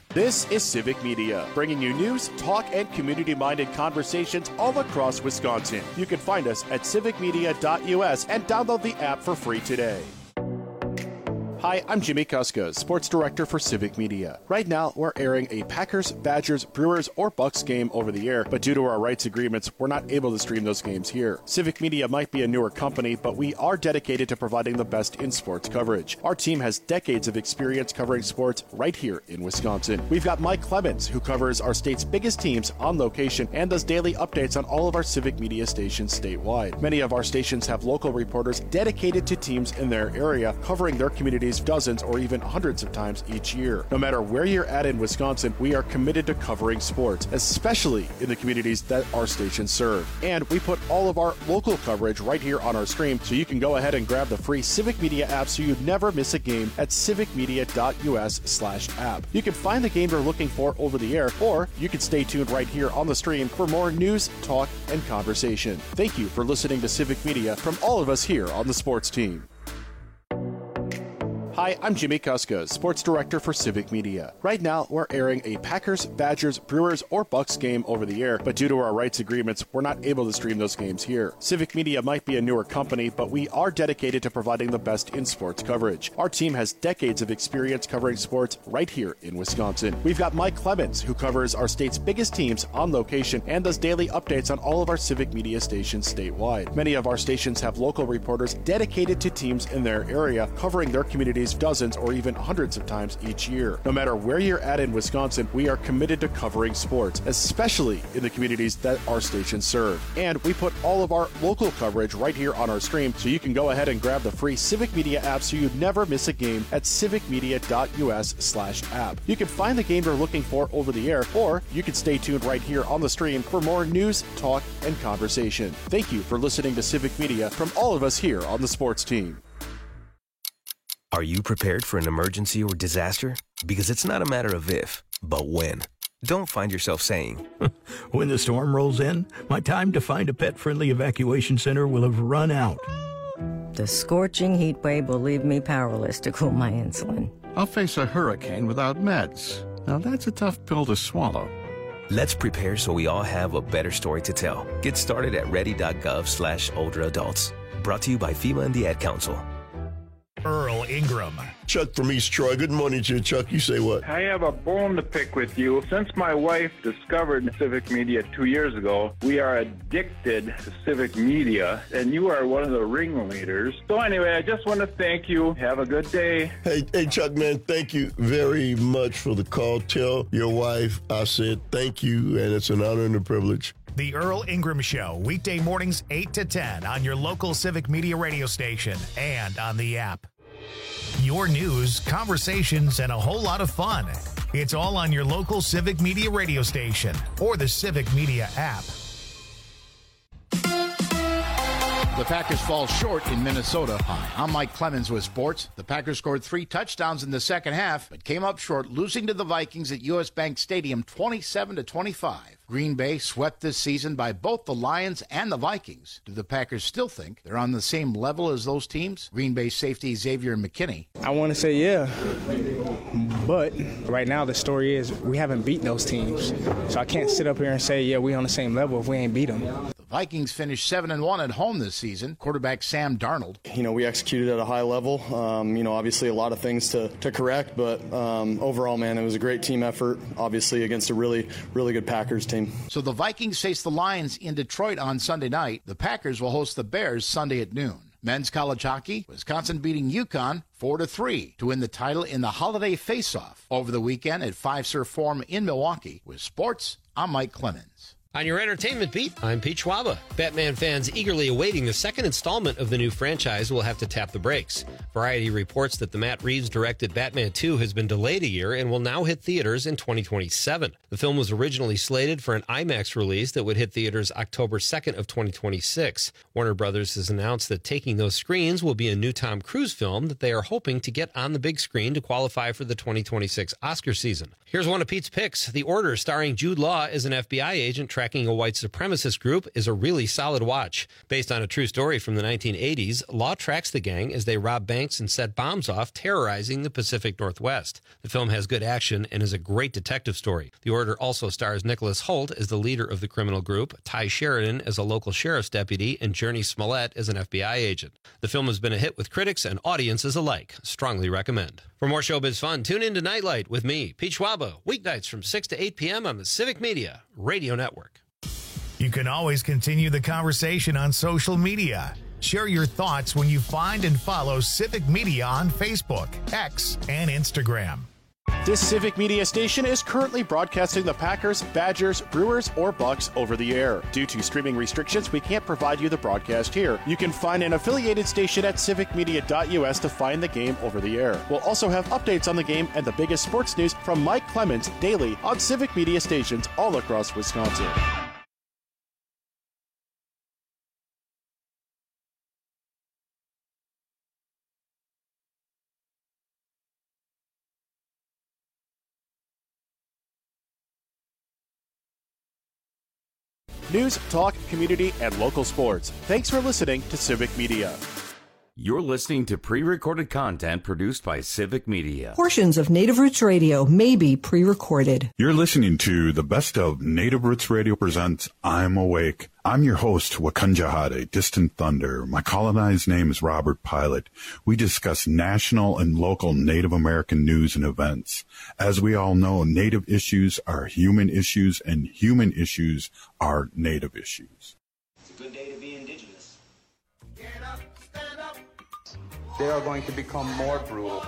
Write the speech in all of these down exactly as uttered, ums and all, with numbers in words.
This is Civic Media, bringing you news, talk, and community-minded conversations all across Wisconsin. You can find us at civic media dot U S and download the app for free today. Hi, I'm Jimmy Kuska, Sports Director for Civic Media. Right now, we're airing a Packers, Badgers, Brewers, or Bucks game over the air, but due to our rights agreements, we're not able to stream those games here. Civic Media might be a newer company, but we are dedicated to providing the best in sports coverage. Our team has decades of experience covering sports right here in Wisconsin. We've got Mike Clemens, who covers our state's biggest teams on location and does daily updates on all of our Civic Media stations statewide. Many of our stations have local reporters dedicated to teams in their area, covering their communities dozens or even hundreds of times each year. No matter where you're at in Wisconsin, we are committed to covering sports, especially in the communities that our stations serve. And we put all of our local coverage right here on our stream, so you can go ahead and grab the free Civic Media app so you never miss a game at civic media dot U S slash app. You can find the game you're looking for over the air, or you can stay tuned right here on the stream for more news, talk, and conversation. Thank you for listening to Civic Media from all of us here on the sports team. Hi, I'm Jimmy Kuska, Sports Director for Civic Media. Right now, we're airing a Packers, Badgers, Brewers, or Bucks game over the air, but due to our rights agreements, we're not able to stream those games here. Civic Media might be a newer company, but we are dedicated to providing the best in sports coverage. Our team has decades of experience covering sports right here in Wisconsin. We've got Mike Clemens, who covers our state's biggest teams on location and does daily updates on all of our Civic Media stations statewide. Many of our stations have local reporters dedicated to teams in their area, covering their communities dozens or even hundreds of times each year. No matter where you're at in Wisconsin, we are committed to covering sports, especially in the communities that our stations serve. And we put all of our local coverage right here on our stream, so you can go ahead and grab the free Civic Media app so you never miss a game at civic media dot U S slash app. You can find the game you're looking for over the air, or you can stay tuned right here on the stream for more news, talk, and conversation. Thank you for listening to Civic Media from all of us here on the sports team. Are you prepared for an emergency or disaster? Because it's not a matter of if, but when. Don't find yourself saying, when the storm rolls in, my time to find a pet-friendly evacuation center will have run out. The scorching heat wave will leave me powerless to cool my insulin. I'll face a hurricane without meds. Now that's a tough pill to swallow. Let's prepare so we all have a better story to tell. Get started at ready.gov slash older adults. Brought to you by FEMA and the Ad Council. Earl Ingram. Chuck from East Troy. Good morning to you, Chuck. You say what? I have a bone to pick with you. Since my wife discovered Civic Media two years ago, we are addicted to Civic Media, and you are one of the ringleaders. So anyway, I just want to thank you. Have a good day. Hey, hey, Chuck, man, thank you very much for the call. Tell your wife I said thank you, and it's an honor and a privilege. The Earl Ingram Show, weekday mornings eight to ten on your local Civic Media radio station and on the app. Your news, conversations, and a whole lot of fun. It's all on your local Civic Media radio station or the Civic Media app. The Packers fall short in Minnesota. Hi, I'm Mike Clemens with sports. The Packers scored three touchdowns in the second half, but came up short, losing to the Vikings at U S. Bank Stadium twenty-seven to twenty-five. Green Bay swept this season by both the Lions and the Vikings. Do the Packers still think they're on the same level as those teams? Green Bay safety Xavier McKinney. I want to say yeah, but right now the story is we haven't beat those teams. So I can't sit up here and say, yeah, we on the same level if we ain't beat them. The Vikings finished seven and one at home this season. Quarterback Sam Darnold. You know, we executed at a high level. Um, you know, obviously a lot of things to, to correct, but um, overall, man, it was a great team effort, obviously against a really, really good Packers team. So the Vikings face the Lions in Detroit on Sunday night. The Packers will host the Bears Sunday at noon. Men's college hockey, Wisconsin beating UConn four to three to win the title in the holiday face-off over the weekend at Fiserv Forum in Milwaukee. With sports, I'm Mike Clemens. On your entertainment beat, I'm Pete Schwaba. Batman fans eagerly awaiting the second installment of the new franchise will have to tap the brakes. Variety reports that the Matt Reeves-directed Batman two has been delayed a year and will now hit theaters in twenty twenty-seven. The film was originally slated for an IMAX release that would hit theaters October second of twenty twenty-six. Warner Brothers has announced that taking those screens will be a new Tom Cruise film that they are hoping to get on the big screen to qualify for the twenty twenty-six Oscar season. Here's one of Pete's picks. The Order, starring Jude Law as an F B I agent tracking a white supremacist group is a really solid watch. Based on a true story from the nineteen eighties, Law tracks the gang as they rob banks and set bombs off, terrorizing the Pacific Northwest. The film has good action and is a great detective story. The Order also stars Nicholas Hoult as the leader of the criminal group, Ty Sheridan as a local sheriff's deputy, and Journey Smollett as an F B I agent. The film has been a hit with critics and audiences alike. Strongly recommend. For more showbiz fun, tune in to Nightlight with me, Pete Schwaba, weeknights from six to eight p.m. on the Civic Media Radio Network. You can always continue the conversation on social media. Share your thoughts when you find and follow Civic Media on Facebook, X, and Instagram. This Civic Media station is currently broadcasting the Packers, Badgers, Brewers, or Bucks over the air. Due to streaming restrictions, we can't provide you the broadcast here. You can find an affiliated station at civic media dot u s to find the game over the air. We'll also have updates on the game and the biggest sports news from Mike Clemens daily on Civic Media stations all across Wisconsin. News, talk, community, and local sports. Thanks for listening to Civic Media. You're listening to pre-recorded content produced by Civic Media. Portions of Native Roots Radio may be pre-recorded. You're listening to the best of Native Roots Radio presents I'm Awake. I'm your host, Wakanja Distant Thunder. My colonized name is Robert Pilot. We discuss national and local Native American news and events. As we all know, Native issues are human issues, and human issues are Native issues. It's a good day to be indigenous. Get up, stand up. They are going to become more brutal.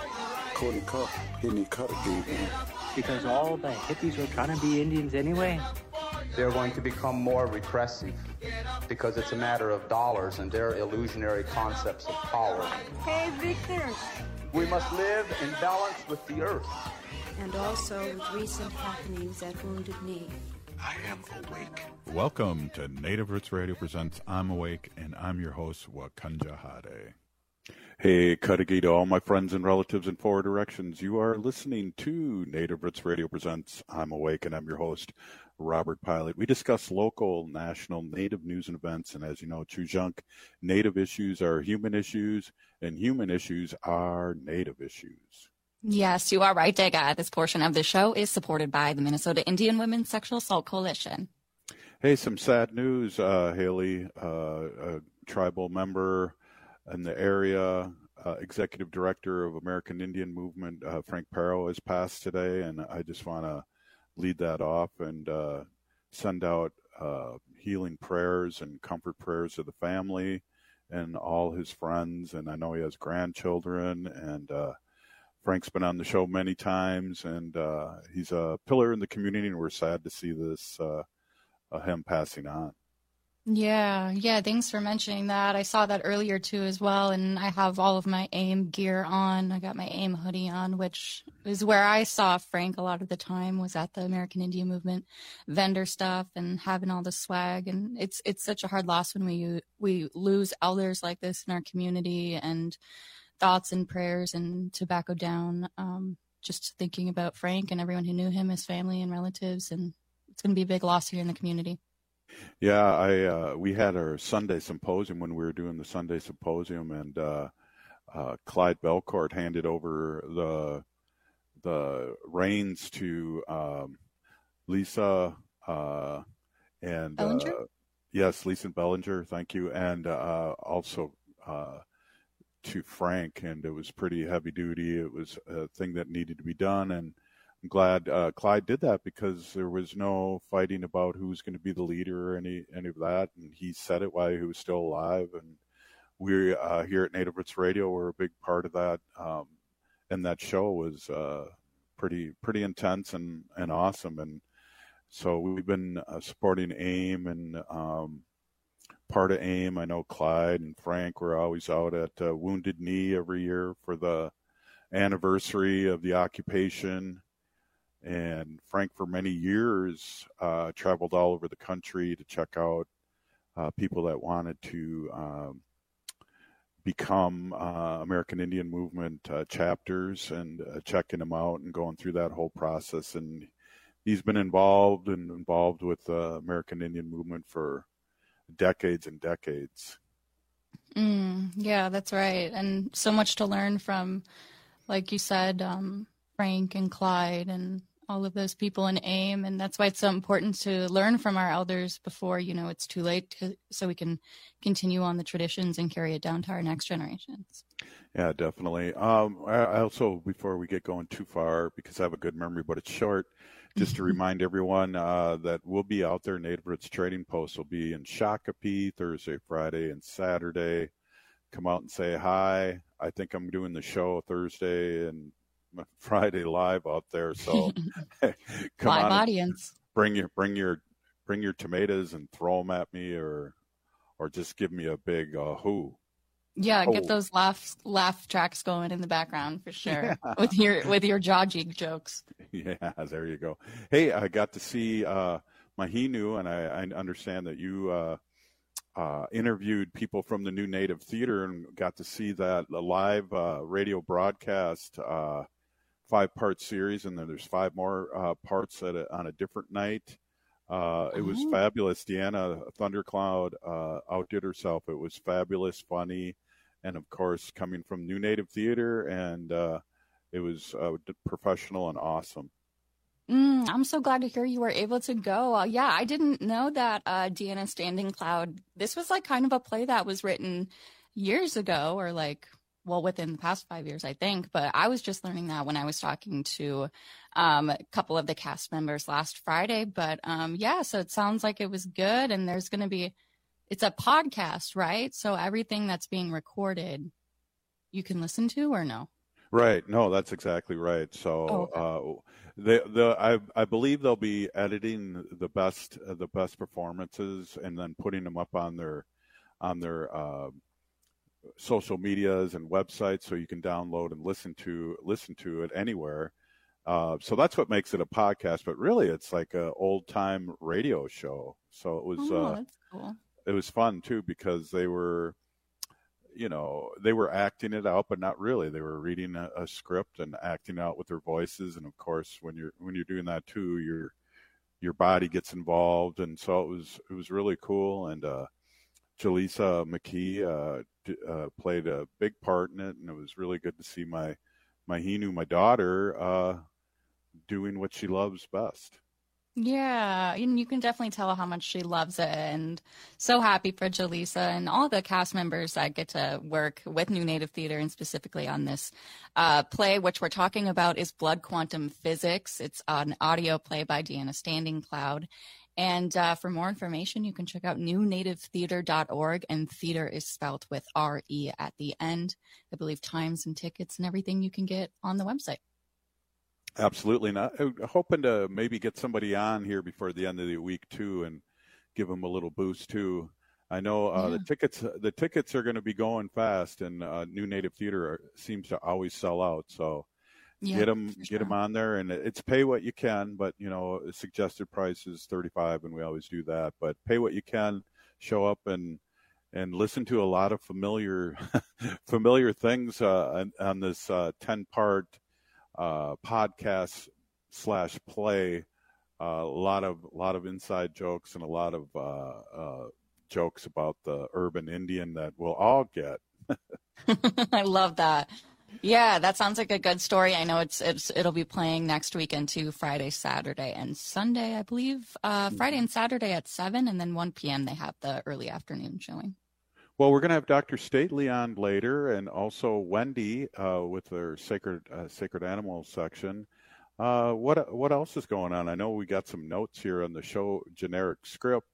Because all the hippies were trying to be Indians anyway. They're going to become more repressive because it's a matter of dollars and their illusionary concepts of power. Hey, Victor. We must live in balance with the earth. And also with recent happenings at Wounded Knee. I am awake. Welcome to Native Roots Radio presents I'm Awake, and I'm your host, Wakanja Hade. Hey, Cudahy to all my friends and relatives in four directions. You are listening to Native Roots Radio presents I'm Awake, and I'm your host, Robert Pilot. We discuss local, national, Native news and events, and as you know, Chujunk, Native issues are human issues, and human issues are Native issues. Yes, you are right, Dega. This portion of the show is supported by the Minnesota Indian Women's Sexual Assault Coalition. Hey, some sad news, uh, Haley, uh, a tribal member in the area, uh, executive director of American Indian Movement, uh, Frank Parrow, has passed today, and I just want to lead that off and uh, send out uh, healing prayers and comfort prayers to the family and all his friends, and I know he has grandchildren, and uh, Frank's been on the show many times, and uh, he's a pillar in the community, and we're sad to see this, uh, uh, him passing on. Yeah, yeah, thanks for mentioning that. I saw that earlier too as well, and I have all of my AIM gear on. I got my AIM hoodie on, which is where I saw Frank a lot of the time, was at the American Indian Movement vendor stuff and having all the swag. And it's it's such a hard loss when we we lose elders like this in our community, and thoughts and prayers and tobacco down. Um, just thinking about Frank and everyone who knew him, his family and relatives, and it's going to be a big loss here in the community. Yeah, I uh, we had our Sunday symposium when we were doing the Sunday symposium, and uh, uh, Clyde Belcourt handed over the the reins to um, Lisa uh, and Bellinger? Uh, yes, Lisa Bellinger, thank you, and uh, also uh, to Frank, and it was pretty heavy duty. It was a thing that needed to be done, and I'm glad uh, Clyde did that, because there was no fighting about who was going to be the leader or any any of that, and he said it while he was still alive. And we uh, here at Native Roots Radio were a big part of that, um, and that show was uh, pretty pretty intense and, and awesome. And so we've been uh, supporting AIM and um, part of AIM. I know Clyde and Frank were always out at uh, Wounded Knee every year for the anniversary of the occupation. And Frank, for many years, uh, traveled all over the country to check out uh, people that wanted to um, become uh, American Indian Movement uh, chapters, and uh, checking them out and going through that whole process. And he's been involved and involved with the American Indian movement for decades and decades. Mm, yeah, that's right. And so much to learn from, like you said, um, Frank and Clyde and all of those people in AIM. And that's why it's so important to learn from our elders before, you know, it's too late to, so we can continue on the traditions and carry it down to our next generations. Yeah, definitely. Um, I, I also, before we get going too far, because I have a good memory, but it's short, just to remind everyone uh, that we'll be out there. Native Roots Trading Post will be in Shakopee Thursday, Friday, and Saturday. Come out and say hi. I think I'm doing the show Thursday and Friday live out there. So come live on, audience. Bring your bring your bring your tomatoes and throw them at me, or or just give me a big uh, who. Yeah, oh. get those laugh laugh tracks going in the background for sure. Yeah. With your with your jaw jig jokes. Yeah, there you go. Hey, I got to see uh, Mahinu, and I, I understand that you uh, uh, interviewed people from the New Native Theater and got to see that the live uh, radio broadcast, uh, five-part series, and then there's five more uh, parts at a, on a different night. Uh, it was oh. fabulous. Deanna Thundercloud uh, outdid herself. It was fabulous, funny, and of course, coming from New Native Theater, and uh, it was uh, professional and awesome. Mm, I'm so glad to hear you were able to go. Uh, yeah, I didn't know that uh, Deanna Standing Cloud, this was like kind of a play that was written years ago, or like, well, within the past five years, I think. But I was just learning that when I was talking to um, a couple of the cast members last Friday. But um, yeah, so it sounds like it was good. And there's going to be, it's a podcast, right? So everything that's being recorded, you can listen to, or no? Right. No, that's exactly right. So, oh, okay. uh, the the I I believe they'll be editing the best uh, the best performances and then putting them up on their on their uh, social medias and websites, so you can download and listen to listen to it anywhere. Uh, so that's what makes it a podcast. But really, it's like a old time radio show. So it was oh, uh, that's cool. It was fun too, because they were. You know, they were acting it out, but not really. They were reading a, a script and acting out with their voices. And of course, when you're when you're doing that too, your your body gets involved. And so it was it was really cool. And uh, Jaleesa McKee uh, d- uh, played a big part in it, and it was really good to see my my Hinu, my daughter, uh, doing what she loves best. Yeah, and you can definitely tell how much she loves it, and so happy for Jaleesa and all the cast members that get to work with New Native Theater, and specifically on this uh, play, which we're talking about is Blood Quantum Physics. It's an audio play by Deanna Standing Cloud. And uh, for more information, you can check out new native theater dot org, and theater is spelled with R E at the end. I believe times and tickets and everything you can get on the website. Absolutely. Not hoping to maybe get somebody on here before the end of the week too, and give them a little boost too. I know uh, yeah. the tickets the tickets are going to be going fast, and uh, New Native Theater are, seems to always sell out. So yeah, get them get sure. them on there, and it's pay what you can. But you know, suggested price is thirty-five, and we always do that. But pay what you can, show up and and listen to a lot of familiar familiar things uh, on, on this uh, ten part. Uh, podcast slash play, uh, a lot of a lot of inside jokes and a lot of uh, uh, jokes about the urban Indian that we'll all get. I love that. Yeah, that sounds like a good story. I know it's it's it'll be playing next weekend too, Friday, Saturday, and Sunday, I believe. Uh, Friday and Saturday at seven, and then one p.m. they have the early afternoon showing. Well, we're going to have Doctor Stately on later, and also Wendy uh, with their sacred uh, sacred animals section. Uh, what what else is going on? I know we got some notes here on the show generic script,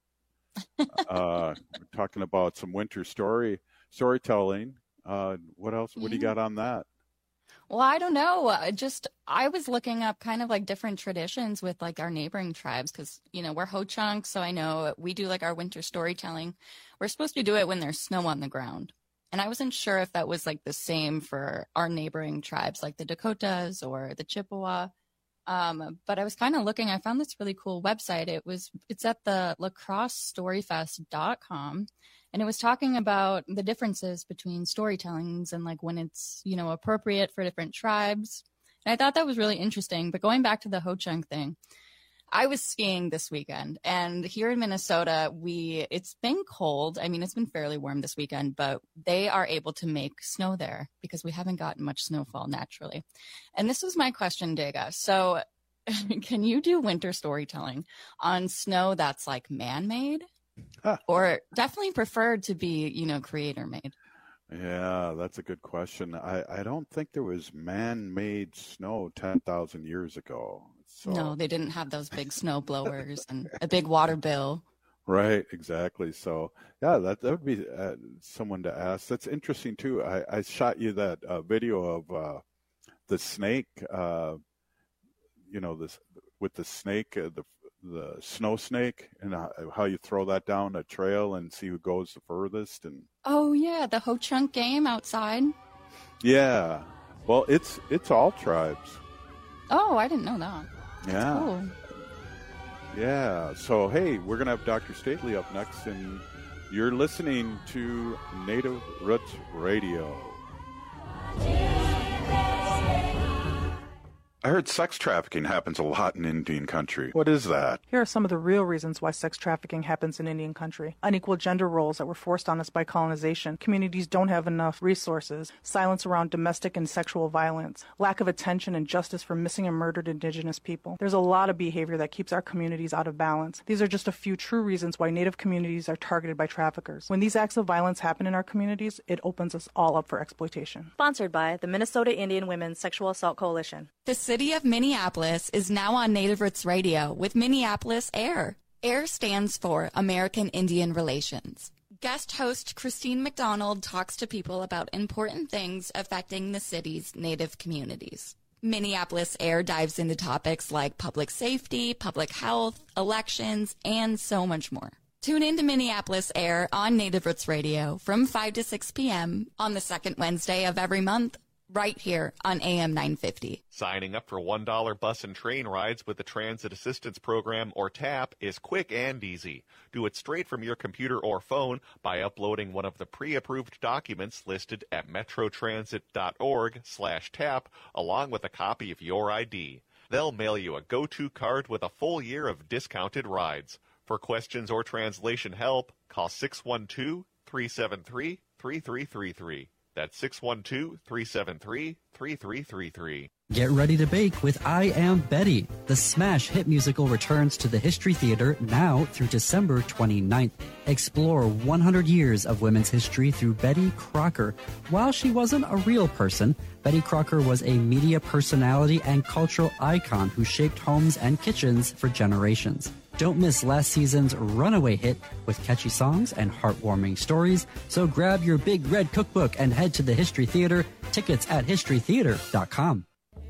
uh, talking about some winter story storytelling. Uh, what else? What yeah. do you got on that? Well, I don't know. Just I was looking up kind of like different traditions with like our neighboring tribes, because, you know, we're Ho-Chunk. So I know we do like our winter storytelling. We're supposed to do it when there's snow on the ground. And I wasn't sure if that was like the same for our neighboring tribes, like the Dakotas or the Chippewa. Um, but I was kind of looking, I found this really cool website. It was, it's at the lacrosse story fest dot com. And it was talking about the differences between storytellings and like when it's, you know, appropriate for different tribes. And I thought that was really interesting. But going back to the Ho-Chunk thing, I was skiing this weekend, and here in Minnesota, we it's been cold. I mean, it's been fairly warm this weekend, but they are able to make snow there because we haven't gotten much snowfall naturally. And this was my question, Dega. So can you do winter storytelling on snow that's like man-made huh. or definitely preferred to be, you know, creator-made? Yeah, that's a good question. I, I don't think there was man-made snow ten thousand years ago. So. No, they didn't have those big snow blowers and a big water bill. Right, exactly. So, yeah, that, that would be uh, someone to ask. That's interesting, too. I, I shot you that uh, video of uh, the snake, uh, you know, this with the snake, uh, the the snow snake, and how, how you throw that down a trail and see who goes the furthest. And oh, yeah, the Ho Chunk game outside. Yeah. Well, it's it's all tribes. Oh, I didn't know that. Yeah. Cool. Yeah. So, hey, we're going to have Doctor Stately up next, and you're listening to Native Roots Radio. I heard sex trafficking happens a lot in Indian country. What is that? Here are some of the real reasons why sex trafficking happens in Indian country. Unequal gender roles that were forced on us by colonization. Communities don't have enough resources. Silence around domestic and sexual violence. Lack of attention and justice for missing and murdered Indigenous people. There's a lot of behavior that keeps our communities out of balance. These are just a few true reasons why Native communities are targeted by traffickers. When these acts of violence happen in our communities, it opens us all up for exploitation. Sponsored by the Minnesota Indian Women's Sexual Assault Coalition. The city of Minneapolis is now on Native Roots Radio with Minneapolis AIR. AIR stands for American Indian Relations. Guest host Christine McDonald talks to people about important things affecting the city's Native communities. Minneapolis AIR dives into topics like public safety, public health, elections, and so much more. Tune in to Minneapolis AIR on Native Roots Radio from five to six p.m. on the second Wednesday of every month, right here on A M nine fifty. Signing up for one dollar bus and train rides with the Transit Assistance Program, or TAP, is quick and easy. Do it straight from your computer or phone by uploading one of the pre-approved documents listed at metrotransit.org slash tap, along with a copy of your I D. They'll mail you a go-to card with a full year of discounted rides. For questions or translation help, call six one two, three seven three, three three three three. That's six one two, three seven three, three three three three. Get ready to bake with I Am Betty. The smash hit musical returns to the History Theater now through December twenty-ninth. Explore one hundred years of women's history through Betty Crocker. While she wasn't a real person, Betty Crocker was a media personality and cultural icon who shaped homes and kitchens for generations. Don't miss last season's runaway hit with catchy songs and heartwarming stories. So grab your big red cookbook and head to the History Theater. Tickets at history theater dot com.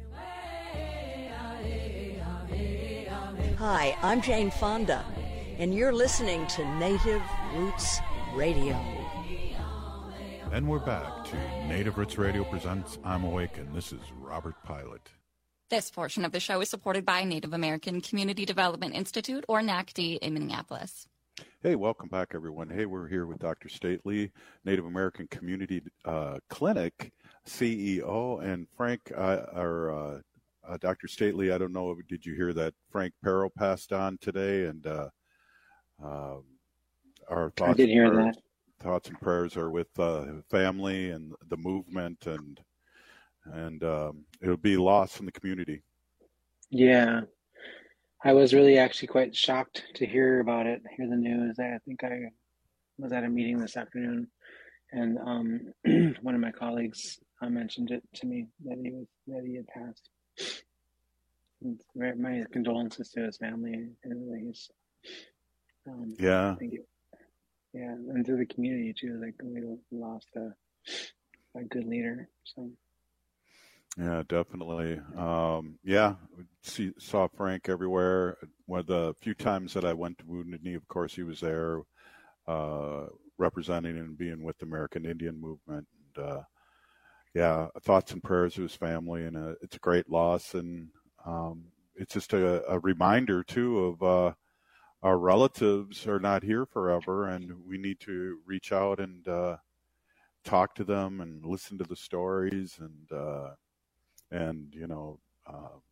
Hi, I'm Jane Fonda, and you're listening to Native Roots Radio. And we're back to Native Roots Radio presents I'm Awake, and this is Robert Pilot. This portion of the show is supported by Native American Community Development Institute, or N A C D, in Minneapolis. Hey, welcome back, everyone. Hey, we're here with Doctor Stately, Native American Community uh, Clinic C E O, and Frank, uh, our uh, uh, Doctor Stately. I don't know, did you hear that Frank Perro passed on today? And uh, uh, our thoughts, I did hear prayers, that. Thoughts and prayers are with uh, family and the movement, and and um, it'll be lost in the community. Yeah. I was really actually quite shocked to hear about it, hear the news. I think I was at a meeting this afternoon, and um, one of my colleagues uh, mentioned it to me that he was that he had passed. And my condolences to his family and his. Um, yeah. Thank you. Yeah, and to the community too. Like we lost a a good leader. So. Yeah, definitely. Um, yeah, see, saw Frank everywhere. One of the few times that I went to Wounded Knee, of course, he was there uh, representing and being with the American Indian Movement. And, uh, yeah, thoughts and prayers to his family, and uh, it's a great loss. And um, it's just a, a reminder, too, of uh, our relatives are not here forever, and we need to reach out and uh, talk to them and listen to the stories and, uh, and you know, uh,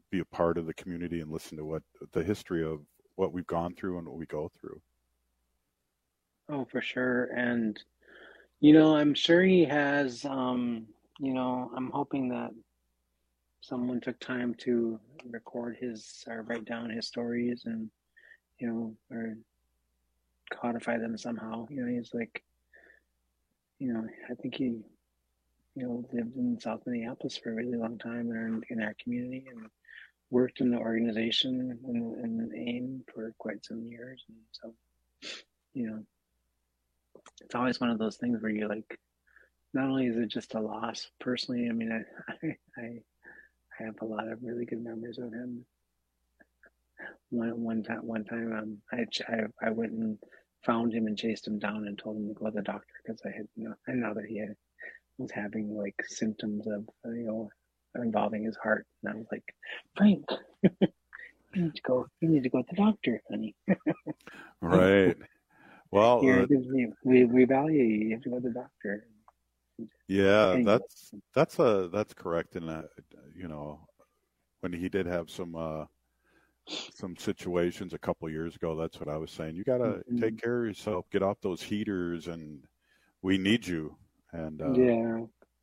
be a part of the community and listen to what the history of what we've gone through and what we go through. Oh, for sure. And, you know, I'm sure he has, um, you know, I'm hoping that someone took time to record his or write down his stories and, you know, or codify them somehow. You know, he's like, you know, I think he, you know, lived in South Minneapolis for a really long time in, in our community and worked in the organization and, and AIM for quite some years. And so, you know, it's always one of those things where you're like, not only is it just a loss personally, I mean, I, I, I have a lot of really good memories of him. One, one time, one time, um, I, I, I went and found him and chased him down and told him to go to the doctor because I had, you know, I know that he had, was having like symptoms of, you know, involving his heart. And I was like, Frank, you need to go, you need to go to the doctor, honey. Right. Well, uh, we, we value you. You have to go to the doctor. Yeah, anyway. that's, that's a, that's correct. And that, you know, when he did have some, uh, some situations a couple of years ago, that's what I was saying. You got to mm-hmm. take care of yourself, get off those heaters, and we need you. And, uh, yeah.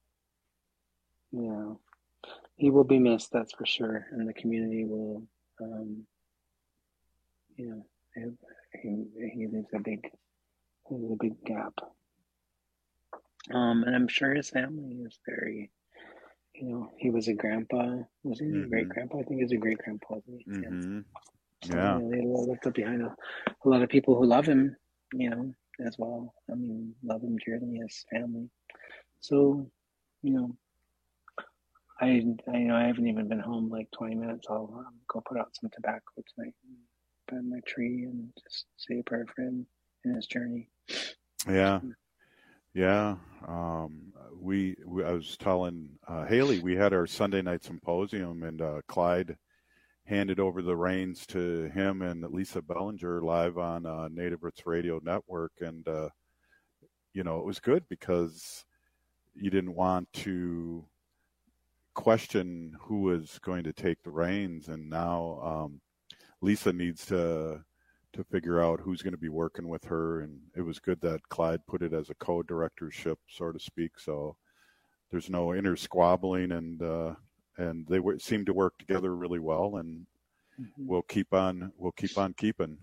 Yeah. He will be missed, that's for sure. And the community will, um, you know, he, he leaves a big, leaves a big gap. Um, and I'm sure his family is very, you know, he was a grandpa. Was he mm-hmm. a great grandpa? I think he was a great grandpa. Mm-hmm. So, yeah. You know, he left up behind a, a lot of people who love him, you know, as well. I mean, love him dearly, his family. So, you know, I, I, you know, I haven't even been home like twenty minutes. I'll um, go put out some tobacco tonight by my tree and just say a prayer for him in his journey. Yeah. Yeah. Um, we, we, I was telling uh, Haley, we had our Sunday night symposium, and uh, Clyde handed over the reins to him and Lisa Bellinger live on uh, Native Roots Radio Network. And, uh, you know, it was good because you didn't want to question who was going to take the reins. And now um, Lisa needs to to figure out who's going to be working with her. And it was good that Clyde put it as a co-directorship, so to speak. So there's no inner squabbling, and uh, and they w- seem to work together really well. And mm-hmm. we'll keep on we'll keep on keeping.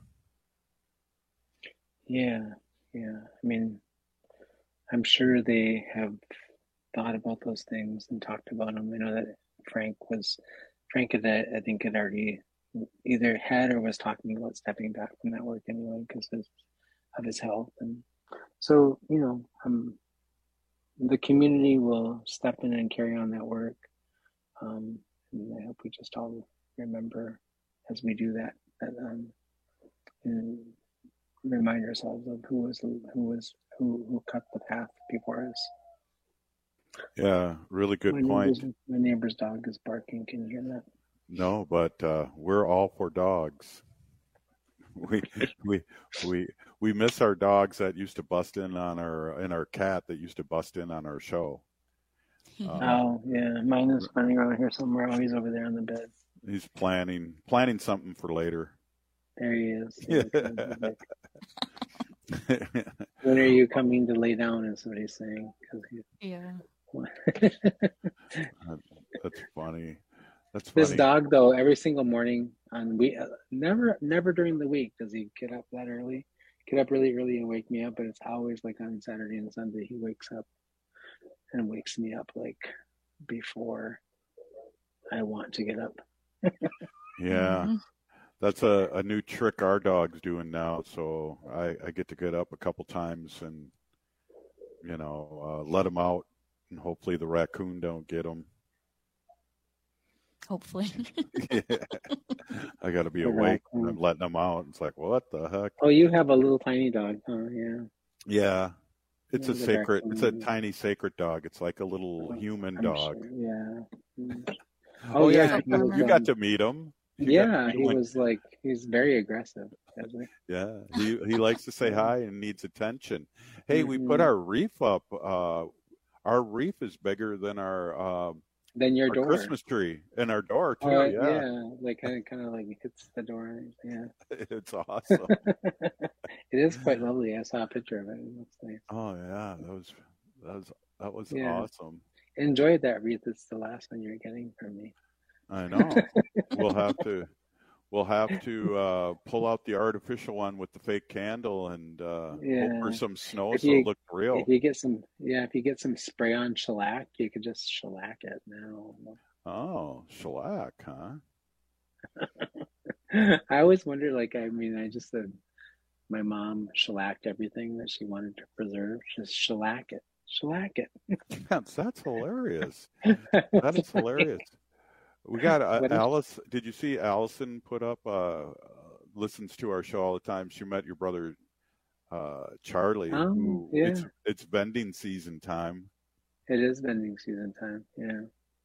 Yeah, yeah. I mean, I'm sure they have thought about those things and talked about them. I know that Frank was Frank had, I think, had already either had or was talking about stepping back from that work anyway because of, of his health. And so, you know, um, the community will step in and carry on that work. Um, and I hope we just all remember as we do that, that um, and remind ourselves of who was who was who who cut the path before us. Yeah, really good my point. Neighbor's, my neighbor's dog is barking. Can you hear that? No, but uh, we're all for dogs. We we we we miss our dogs that used to bust in on our and our cat that used to bust in on our show. Um, oh yeah, mine is running around here somewhere. Oh, he's over there on the bed. He's planning planning something for later. There he is. Yeah. When are you coming to lay down? Is what he's saying. He... Yeah. That's funny. That's this funny. dog though. Every single morning on we uh, never never during the week does he get up that early. Get up really early and wake me up, but it's always like on Saturday and Sunday he wakes up and wakes me up like before I want to get up. Yeah. Mm-hmm. That's a, a new trick our dog's doing now. So I, I get to get up a couple times and, you know, uh, let him out, and hopefully the raccoon don't get him. Hopefully. Yeah. I got to be awake when I'm letting them out. It's like, what the heck? Oh, you have a little tiny dog. Oh, yeah. Yeah. It's yeah, a sacred, raccoon. It's a tiny sacred dog. It's like a little oh, human I'm dog. Sure. Yeah. Oh, oh yeah. You, was, you got to meet him. You yeah. He when... was like, he's very aggressive. He? Yeah. He, he likes to say hi and needs attention. Hey, mm-hmm. we put our reef up. Uh, our reef is bigger than our, uh, Then your our door. Christmas tree and our door too. Uh, yeah. yeah, like kind of, kind of like hits the door. Yeah, It's awesome. it is quite lovely. I saw a picture of it. It looks nice. Oh yeah, that was that was that was Yeah. awesome. Enjoyed that wreath. It's the last one you're getting from me. I know. we'll have to we'll have to uh, pull out the artificial one with the fake candle and uh, Yeah. hope for some snow If so you- it looks real. If you get some, yeah, if you get some spray on shellac, you could just shellac it now. Oh, shellac, huh? I always wonder, like, I mean, I just said my mom shellacked everything that she wanted to preserve. Just shellac it, shellac it. That's, that's hilarious. That is hilarious. We got uh, What is- Alice. Did you see Allison put up? Uh, uh, listens to our show all the time. She met your brother uh, Charlie. Oh, who- yeah. It's it's vending season time. It is vending season time. Yeah.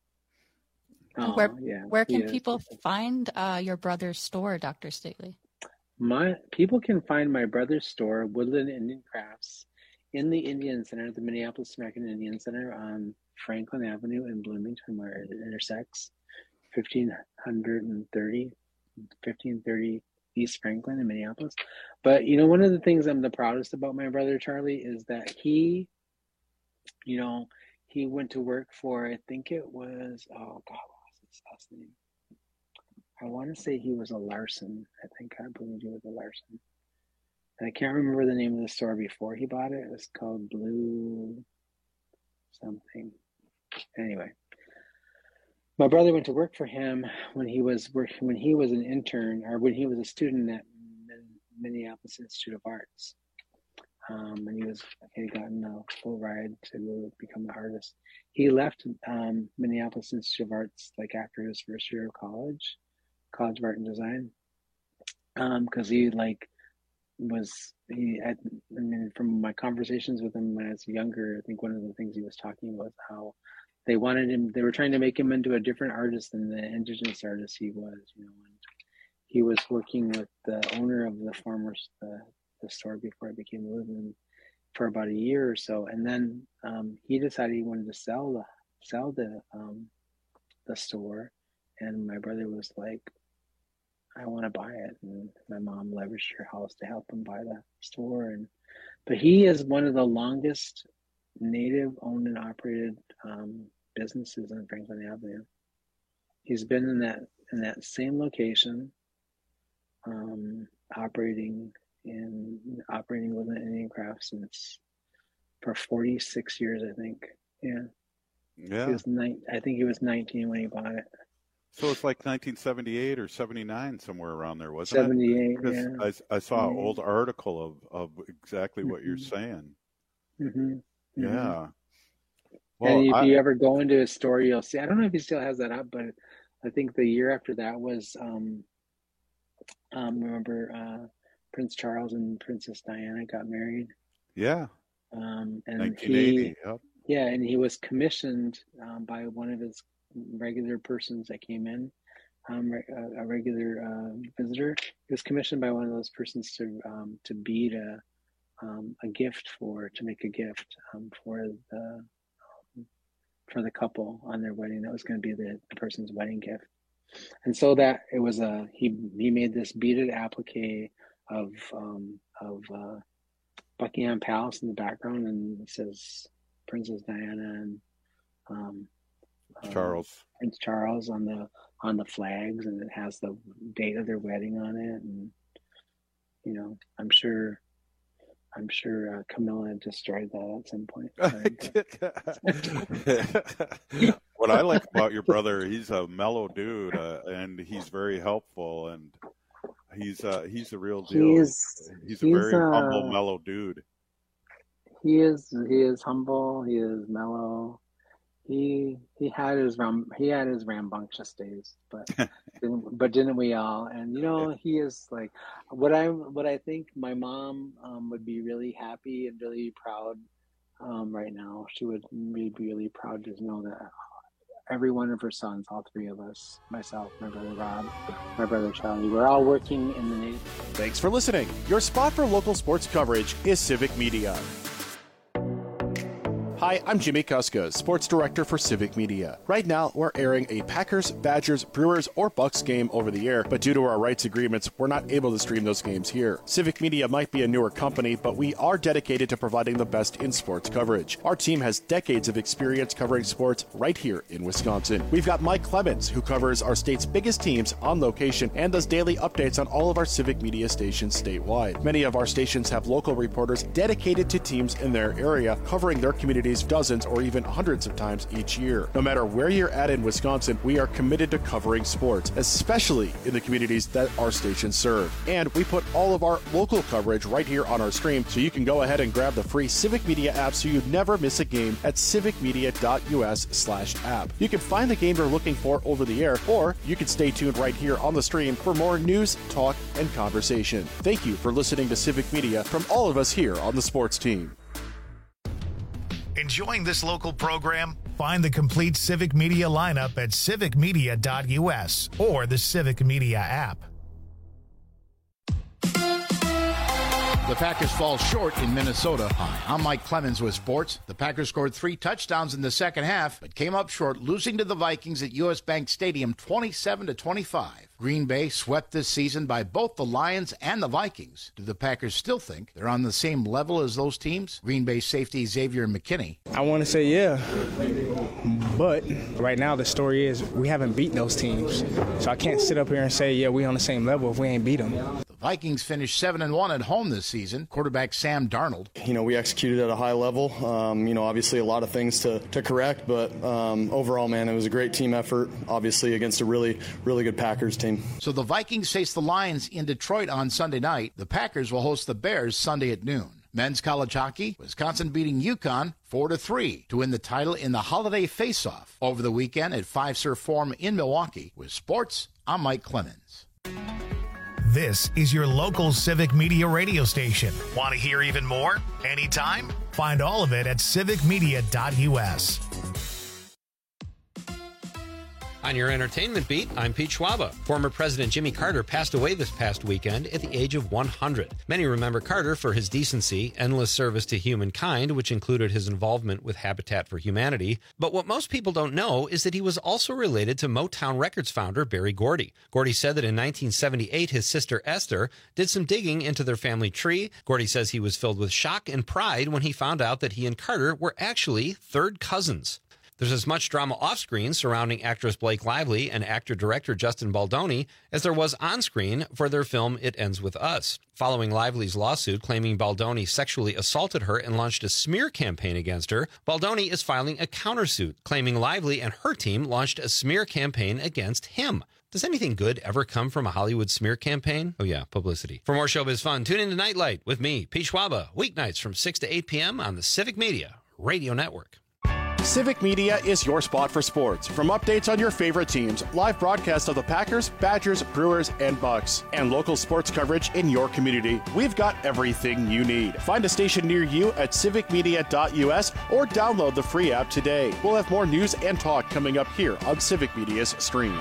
Oh, where yeah. where he can is. people find uh, your brother's store, Doctor Staley? My people can find my brother's store, Woodland Indian Crafts, in the Indian Center, the Minneapolis American Indian Center on Franklin Avenue in Bloomington, where it intersects fifteen thirty, fifteen thirty East Franklin in Minneapolis. But you know, one of the things I'm the proudest about my brother Charlie is that he, you know, he went to work for, I think it was, oh God, what was his last name? I want to say he was a Larson. I think I believe he was a Larson. And I can't remember the name of the store before he bought it. It was called Blue something. Anyway, my brother went to work for him when he was working when he was an intern or when he was a student at Minneapolis Institute of Arts. Um, and he was he had gotten a full ride to go become an artist. He left um, Minneapolis Institute of Arts like after his first year of college. College of Art and Design, because um, he like was he had, I mean, from my conversations with him when I was younger, I think one of the things he was talking about was how they wanted him, they were trying to make him into a different artist than the indigenous artist he was, you know. And he was working with the owner of the former the, the store before it became Woodland for about a year or so, and then um, he decided he wanted to sell the sell the um, the store, and my brother was like, I want to buy it. And my mom leveraged her house to help him buy the store. And but he is one of the longest native owned and operated um, businesses on Franklin Avenue. He's been in that in that same location, um, operating in operating with an Indian Craft since for forty-six years, I think. Yeah. Yeah. He was nine, I think he was nineteen when he bought it. So it's like nineteen seventy-eight or seventy-nine, somewhere around there, wasn't seventy-eight, it? Because yeah. I, I saw an Yeah. old article of, of exactly what Mm-hmm. you're saying. Mm-hmm. Yeah. And if I- you ever go into his store, you'll see. I don't know if he still has that up, but I think the year after that was, um, um, remember, uh, Prince Charles and Princess Diana got married. yeah. Um, and nineteen eighty. he, Yep. yeah, and he was commissioned um, by one of his regular persons that came in, um, re- a, a regular uh, visitor. He was commissioned by one of those persons to um, to bead a um, a gift for to make a gift um, for the um, for the couple on their wedding. That was going to be the, the person's wedding gift, and so that it was a he he made this beaded applique of um, of uh, Buckingham Palace in the background, and it says Princess Diana and um, uh, Charles. Prince Charles on the on the flags, and it has the date of their wedding on it. And you know, I'm sure, I'm sure uh, Camilla destroyed that at some point. What I like about your brother, he's a mellow dude, uh, and he's very helpful, and he's uh, he's a real deal. He's- he's a he's, very humble, uh, mellow dude. He is he is humble. He is mellow. He he had his ram he had his rambunctious days, but didn't, but didn't we all? And you know, he is like what I what I think my mom um, would be really happy and really proud um, right now. She would be really proud to know that every one of her sons, all three of us, myself, my brother Rob, my brother Charlie, we're all working in the Native. Thanks for listening. Your spot for local sports coverage is Civic Media. Hi, I'm Jimmy Kuska, Sports Director for Civic Media. Right now, we're airing a Packers, Badgers, Brewers, or Bucks game over the air, but due to our rights agreements, we're not able to stream those games here. Civic Media might be a newer company, but we are dedicated to providing the best in sports coverage. Our team has decades of experience covering sports right here in Wisconsin. We've got Mike Clemens, who covers our state's biggest teams on location and does daily updates on all of our Civic Media stations statewide. Many of our stations have local reporters dedicated to teams in their area, covering their communities dozens or even hundreds of times each year. No matter where you're at in Wisconsin, we are committed to covering sports, especially in the communities that our stations serve. And we put all of our local coverage right here on our stream, so you can go ahead and grab the free Civic Media app so you never miss a game at civicmedia.us slash app. You can find the game you're looking for over the air, or you can stay tuned right here on the stream for more news, talk, and conversation. Thank you for listening to Civic Media from all of us here on the sports team. Enjoying this local program? Find the complete Civic Media lineup at civic media dot u s or the Civic Media app. The Packers fall short in Minnesota. Hi, I'm Mike Clemens with sports. The Packers scored three touchdowns in the second half, but came up short, losing to the Vikings at U S. Bank Stadium twenty-seven to twenty-five. Green Bay swept this season by both the Lions and the Vikings. Do the Packers still think they're on the same level as those teams? Green Bay safety Xavier McKinney. I want to say yeah, but right now the story is we haven't beat those teams. So I can't sit up here and say, yeah, we on the same level if we ain't beat them. The Vikings finished seven and one at home this season. Quarterback Sam Darnold. You know, we executed at a high level. Um, you know, obviously a lot of things to, to correct, but um, overall, man, it was a great team effort, obviously against a really, really good Packers team. So the Vikings face the Lions in Detroit on Sunday night. The Packers will host the Bears Sunday at noon. Men's college hockey, Wisconsin beating UConn four to three to win the title in the holiday face-off over the weekend at Fiserv Forum in Milwaukee. With sports, I'm Mike Clemens. This is your local Civic Media radio station. Want to hear even more? Anytime? Find all of it at civic media dot u s. On your entertainment beat, I'm Pete Schwaba. Former President Jimmy Carter passed away this past weekend at the age of one hundred. Many remember Carter for his decency, endless service to humankind, which included his involvement with Habitat for Humanity. But what most people don't know is that he was also related to Motown Records founder Berry Gordy. Gordy said that in nineteen seventy-eight, his sister Esther did some digging into their family tree. Gordy says he was filled with shock and pride when he found out that he and Carter were actually third cousins. There's as much drama off-screen surrounding actress Blake Lively and actor-director Justin Baldoni as there was on-screen for their film It Ends With Us. Following Lively's lawsuit claiming Baldoni sexually assaulted her and launched a smear campaign against her, Baldoni is filing a countersuit claiming Lively and her team launched a smear campaign against him. Does anything good ever come from a Hollywood smear campaign? Oh yeah, publicity. For more showbiz fun, tune in to Nightlight with me, Pete Schwaba, weeknights from six to eight p.m. on the Civic Media Radio Network. Civic Media is your spot for sports. From updates on your favorite teams, live broadcasts of the Packers, Badgers, Brewers, and Bucks, and local sports coverage in your community, we've got everything you need. Find a station near you at civic media dot u s or download the free app today. We'll have more news and talk coming up here on Civic Media's stream.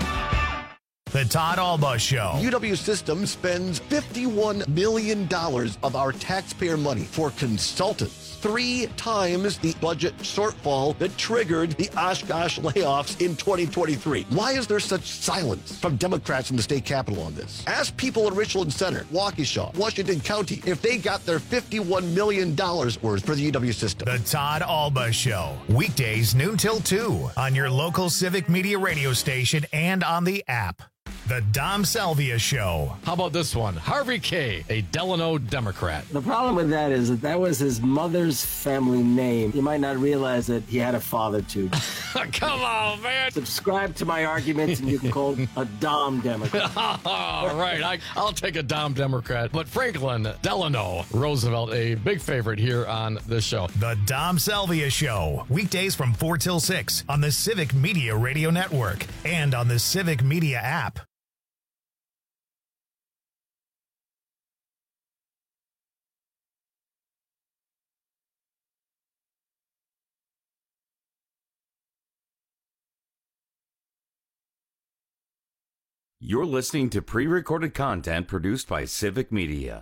The Todd Alba Show. U W Systems spends fifty-one million dollars of our taxpayer money for consultants, three times the budget shortfall that triggered the Oshkosh layoffs in twenty twenty-three. Why is there such silence from Democrats in the state capitol on this? Ask people in Richland Center, Waukesha, Washington County, if they got their fifty-one million dollars worth for the U W system. The Todd Alba Show. Weekdays noon till two on your local Civic Media radio station and on the app. The Dom Salvia Show. How about this one? Harvey Kaye, a Delano Democrat. The problem with that is that that was his mother's family name. You might not realize that he had a father, too. Come on, man. Subscribe to my arguments and you can call a Dom Democrat. All right, I, I'll take a Dom Democrat. But Franklin Delano Roosevelt, a big favorite here on this show. The Dom Salvia Show. Weekdays from four till six on the Civic Media Radio Network and on the Civic Media app. You're listening to pre-recorded content produced by Civic Media.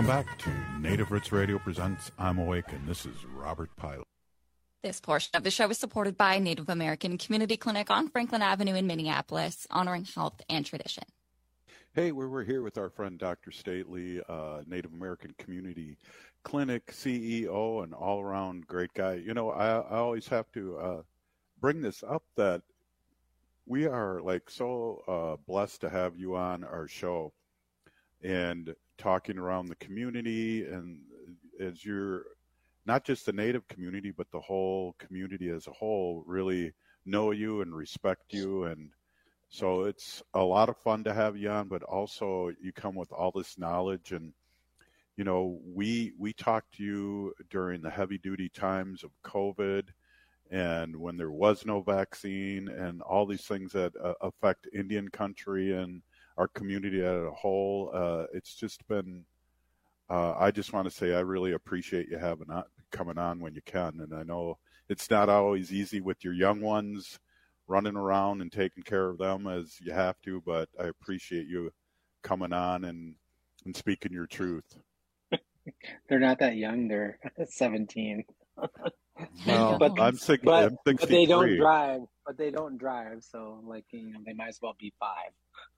Welcome back to Native Roots Radio presents I'm Awake, and this is Robert Pilot. This portion of the show is supported by Native American Community Clinic on Franklin Avenue in Minneapolis, honoring health and tradition. Hey, we're, we're here with our friend Doctor Stately, uh, Native American Community Clinic C E O and all-around great guy. You know, I, I always have to uh, bring this up that we are like so uh, blessed to have you on our show and talking around the community, and as you're not just the Native community, but the whole community as a whole really know you and respect you. And so it's a lot of fun to have you on, but also you come with all this knowledge. And, you know, we, we talked to you during the heavy duty times of COVID and when there was no vaccine and all these things that uh, affect Indian country and our community as a whole. Uh, it's just been, uh, I just want to say I really appreciate you having on, coming on when you can. And I know it's not always easy with your young ones running around and taking care of them as you have to, but I appreciate you coming on and, and speaking your truth. They're not that young. They're seventeen. Well, but, I'm, six, but, I'm sixty-three. but they don't drive. But they don't drive. So, like, you know, they might as well be five.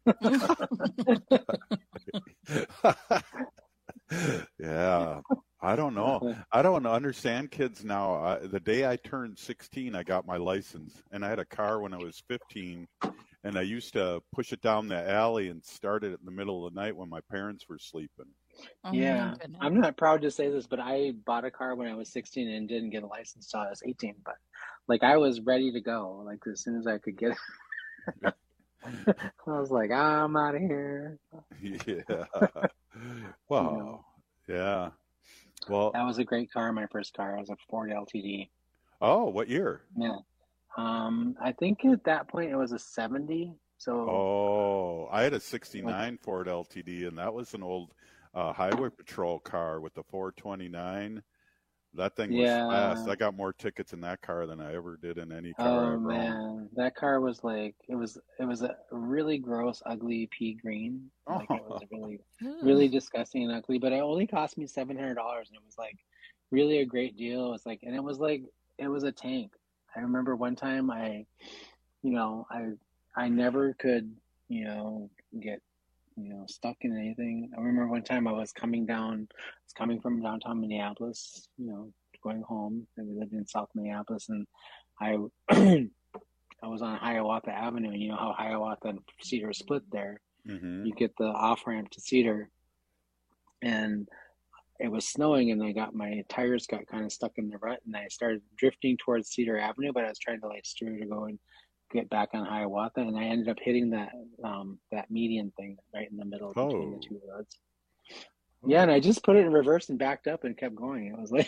Yeah, I don't know. I don't understand kids now. I, the day I turned sixteen, I got my license, and I had a car when I was fifteen, and I used to push it down the alley and start it in the middle of the night when my parents were sleeping. Oh, yeah, I'm not proud to say this, but I bought a car when I was sixteen and didn't get a license until I was eighteen. But like, I was ready to go, like as soon as I could get it. I was like, I'm out of here. Yeah. Wow. You know, yeah. Well, that was a great car. My first car. It was a Ford L T D. Oh, what year? Yeah. Um, I think at that point it was a seventy. So. Oh, I had a sixty-nine Ford L T D, and that was an old uh, highway patrol car with the four twenty-nine. That thing was yeah. fast. I got more tickets in that car than I ever did in any car. Oh ever man, owned. That car was like it was. It was a really gross, ugly pea green. Like it was really, really disgusting and ugly. But it only cost me seven hundred dollars, and it was like really a great deal. It was like, and it was like it was a tank. I remember one time I, you know, I I never could, you know, get, you know, stuck in anything. I remember one time I was coming down, I was coming from downtown Minneapolis, you know, going home, and we lived in South Minneapolis, and I I was on Hiawatha Avenue, and you know how Hiawatha and Cedar are split there. Mm-hmm. You get the off-ramp to Cedar, and it was snowing, and I got my tires got kind of stuck in the rut, and I started drifting towards Cedar Avenue, but I was trying to like steer to go and get back on Hiawatha, and I ended up hitting that um that median thing right in the middle oh. between the two roads. Yeah, and I just put it in reverse and backed up and kept going. It was like,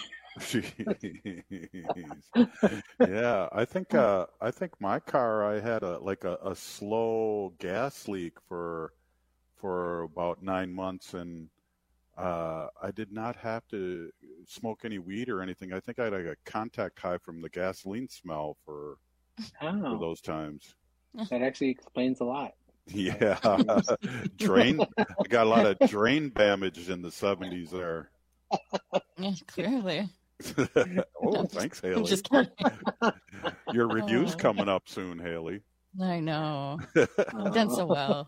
yeah, I think uh, I think my car, I had a like a, a slow gas leak for for about nine months, and uh, I did not have to smoke any weed or anything. I think I had like a contact high from the gasoline smell for oh, for those times. That actually explains a lot. Yeah, drain. I got a lot of drain damage in the seventies there. Yeah, clearly. Oh, thanks, Haley. Just kidding. Your review's coming up soon, Haley. I know. You've done so well.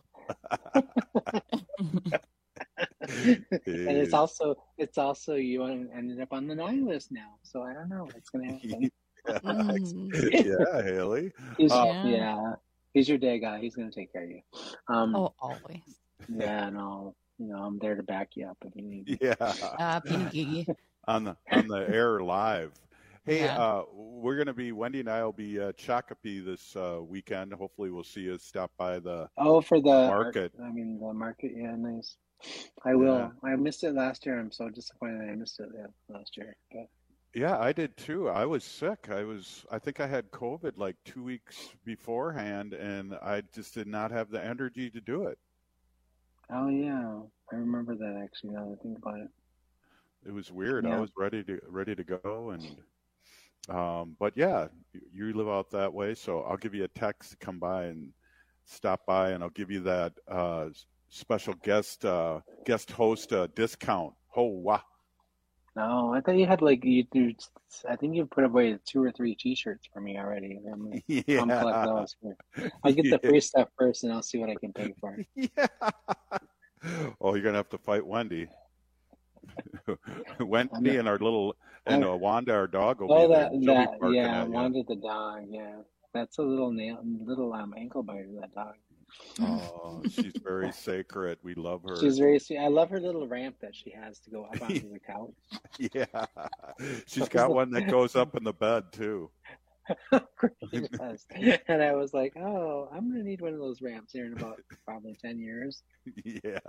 And it's also it's also you ended up on the nine list now, so I don't know what's gonna happen. Yeah, Mm. yeah, Haley. He's, Uh, yeah. yeah, he's your day guy. He's gonna take care of you. Um, Oh, always. yeah, no, you know I'm there to back you up if you need. Yeah. Ah, Pinky. on the on the air live. Hey, Yeah. uh, we're going to be, Wendy and I will be at Shakopee this uh, weekend. Hopefully we'll see you stop by the Oh, for the market. I mean the market. Yeah, nice. I will. I missed it last year. I'm so disappointed I missed it yeah, last year. But Yeah, I did too. I was sick. I was, I think I had COVID like two weeks beforehand, and I just did not have the energy to do it. oh yeah, I remember that actually. Now that I think about it. It was weird. Yeah. I was ready to ready to go, and um, but yeah, you, you live out that way, so I'll give you a text to come by and stop by, and I'll give you that uh, special guest uh, guest host uh, discount. Hoa. No, I thought you had like you. you I think you put away two or three T-shirts for me already. I'm, Yeah. I'm collect those. I'll get the free stuff first, and I'll see what I can pay for. Yeah. Oh, you're gonna have to fight Wendy. Wendy and our little and uh, Wanda, our dog, will Oh, be that there. She'll that be barking yeah, at you. Wanda the dog. Yeah, that's a little nail, little um ankle biter. That dog. Oh, she's very sacred. We love her. She's very sweet. I love her little ramp that she has to go up onto the couch. Yeah, she's got one that goes up in the bed too. She does. And I was like, oh, I'm gonna need one of those ramps here in about probably ten years. Yeah,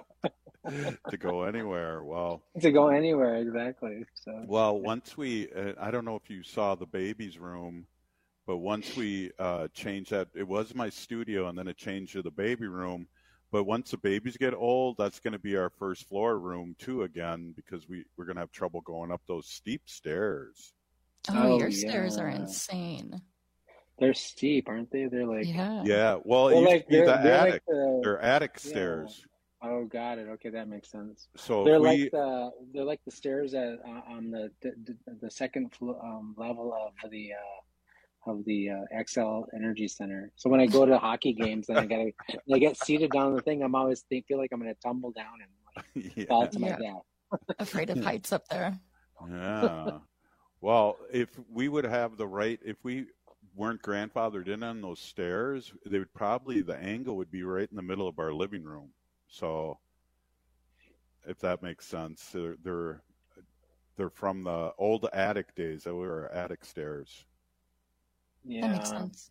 to go anywhere. Well, To go anywhere, exactly. So well, once we, uh, I don't know if you saw the baby's room, but once we uh, changed that, it was my studio, and then it changed to the baby room. But once the babies get old, that's going to be our first floor room too again, because we we're going to have trouble going up those steep stairs. Oh, Oh, your stairs are yeah. insane. they're steep, aren't they? They're like Yeah. Yeah, well, it Well, used like to be they're, the they're attic. like the They're attic yeah. stairs. Oh, got it. Okay, that makes sense. So They're if like we, the they're like the stairs at uh, on the the, the second flo- um, level of the uh, of the uh, X L Energy Center. So when I go to hockey games and I gotta I get seated down on the thing, I'm always think, feel like I'm gonna tumble down and like, yeah. fall to my Yeah. death. Afraid of heights up there. Yeah. Well, if we would have the right, if we weren't grandfathered in on those stairs, they would probably, the angle would be right in the middle of our living room. So, if that makes sense, they're they're, they're from the old attic days. That were attic stairs. Yeah, That makes sense.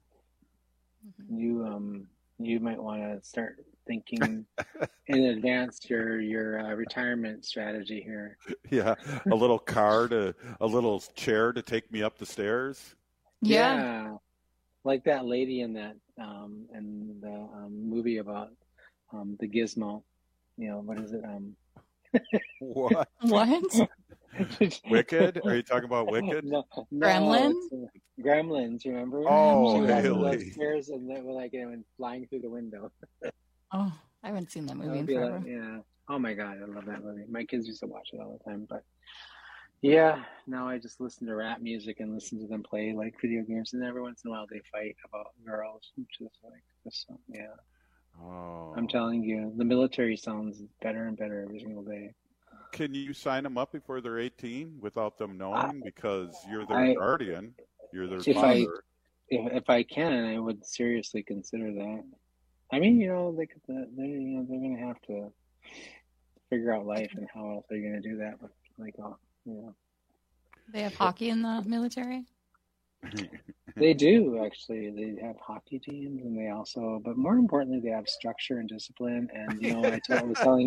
you um you might want to start thinking in advance your your uh, retirement strategy here. Yeah, a little car to, a little chair to take me up the stairs. Yeah. Like that lady in that um in the um, movie about um the Gizmo. You know, what is it? Um What? What? Wicked? Are you talking about Wicked? No, no, Gremlin? it's, uh, Gremlins, remember? Oh, She was on really? those stairs and they were like, you know, flying through the window. Oh, I haven't seen that That movie would in be forever. like, yeah. Oh my God, I love that movie. My kids used to watch it all the time, but yeah, now I just listen to rap music and listen to them play like video games, and every once in a while they fight about girls, which is like this. Yeah, Oh. I'm telling you, the military sounds better and better every single day. Can you sign them up before they're eighteen without them knowing? I, Because you're their I guardian, you're their if I father. if, if I can, I would seriously consider that. I mean, you know, they could, they you know they're gonna have to figure out life and how else they're gonna do that. But like, oh, you know. They have hockey in the military? They do actually. They have hockey teams, and they also, but more importantly, they have structure and discipline. And you know, I, told, I was telling,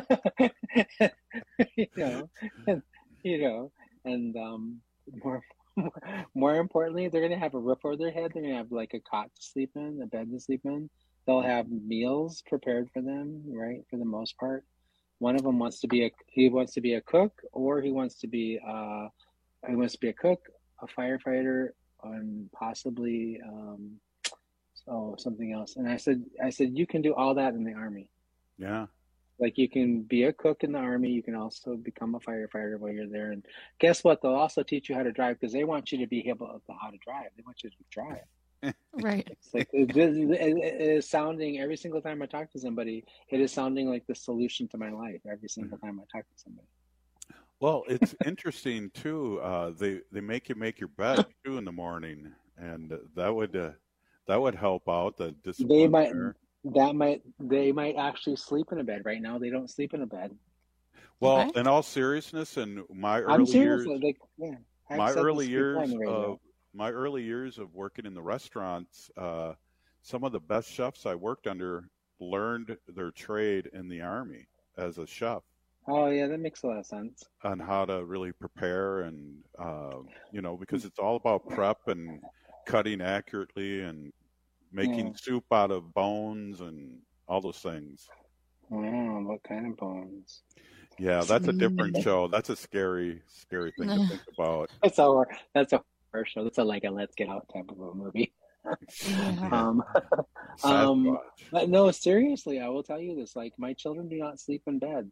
you know, and, you know, and um, more, more, more importantly, they're gonna have a roof over their head. They're gonna have like a cot to sleep in, a bed to sleep in. They'll have meals prepared for them, right? For the most part, one of them wants to be a he wants to be a cook, or he wants to be uh, he wants to be a cook, a firefighter, and possibly um, so something else. And I said, I said, you can do all that in the Army. Yeah. Like you can be a cook in the Army. You can also become a firefighter while you're there. And guess what? They'll also teach you how to drive because they want you to be able to how to drive. They want you to drive. Right. It's like it, it, it is sounding every single time I talk to somebody. It is sounding like the solution to my life every single time I talk to somebody. Well, it's interesting too. Uh, they they make you make your bed too in the morning, and that would uh, that would help out the discipline. They might there. that might they might actually sleep in a bed right now. They don't sleep in a bed. Well, Okay. in all seriousness, in my I'm early serious. years, Like, yeah, I've my said early this before on years the radio. of my early years of working in the restaurants, uh, some of the best chefs I worked under learned their trade in the Army as a chef, Oh yeah, that makes a lot of sense. on how to really prepare and uh, you know, because it's all about prep and cutting accurately and making Yeah. soup out of bones and all those things. Wow, what kind of bones? Yeah, that's a different show. That's a scary, scary thing to think about. That's a that's a horror show. That's a like a Let's Get Out type of a movie. um, um, Sasquatch. but no, seriously, I will tell you this. Like, my children do not sleep in beds.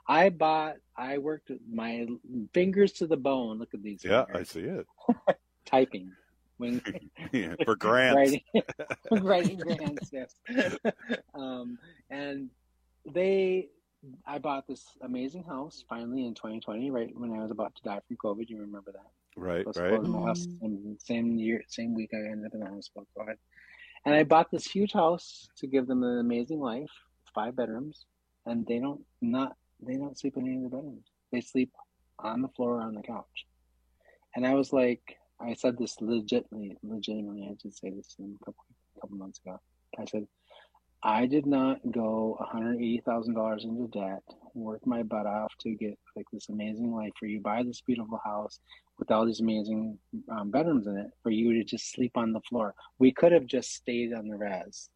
I bought, I worked with my fingers to the bone. Look at these. Yeah, fingers. I see it. Typing. When, yeah, for grants. writing, writing grants, yes. um, and they, I bought this amazing house finally in twenty twenty, right when I was about to die from COVID. You remember that? Right, right. right. My house, same, same year, same week I ended up in the hospital. Go ahead. And I bought this huge house to give them an amazing life, five bedrooms, and they don't not they don't sleep in any of the bedrooms. They sleep on the floor or on the couch. And I was like, I said this legitimately, legitimately. I did say this in a couple couple months ago. I said, I did not go one hundred eighty thousand dollars into debt, work my butt off to get like this amazing life for you, buy this beautiful house with all these amazing um, bedrooms in it for you to just sleep on the floor. We could have just stayed on the res.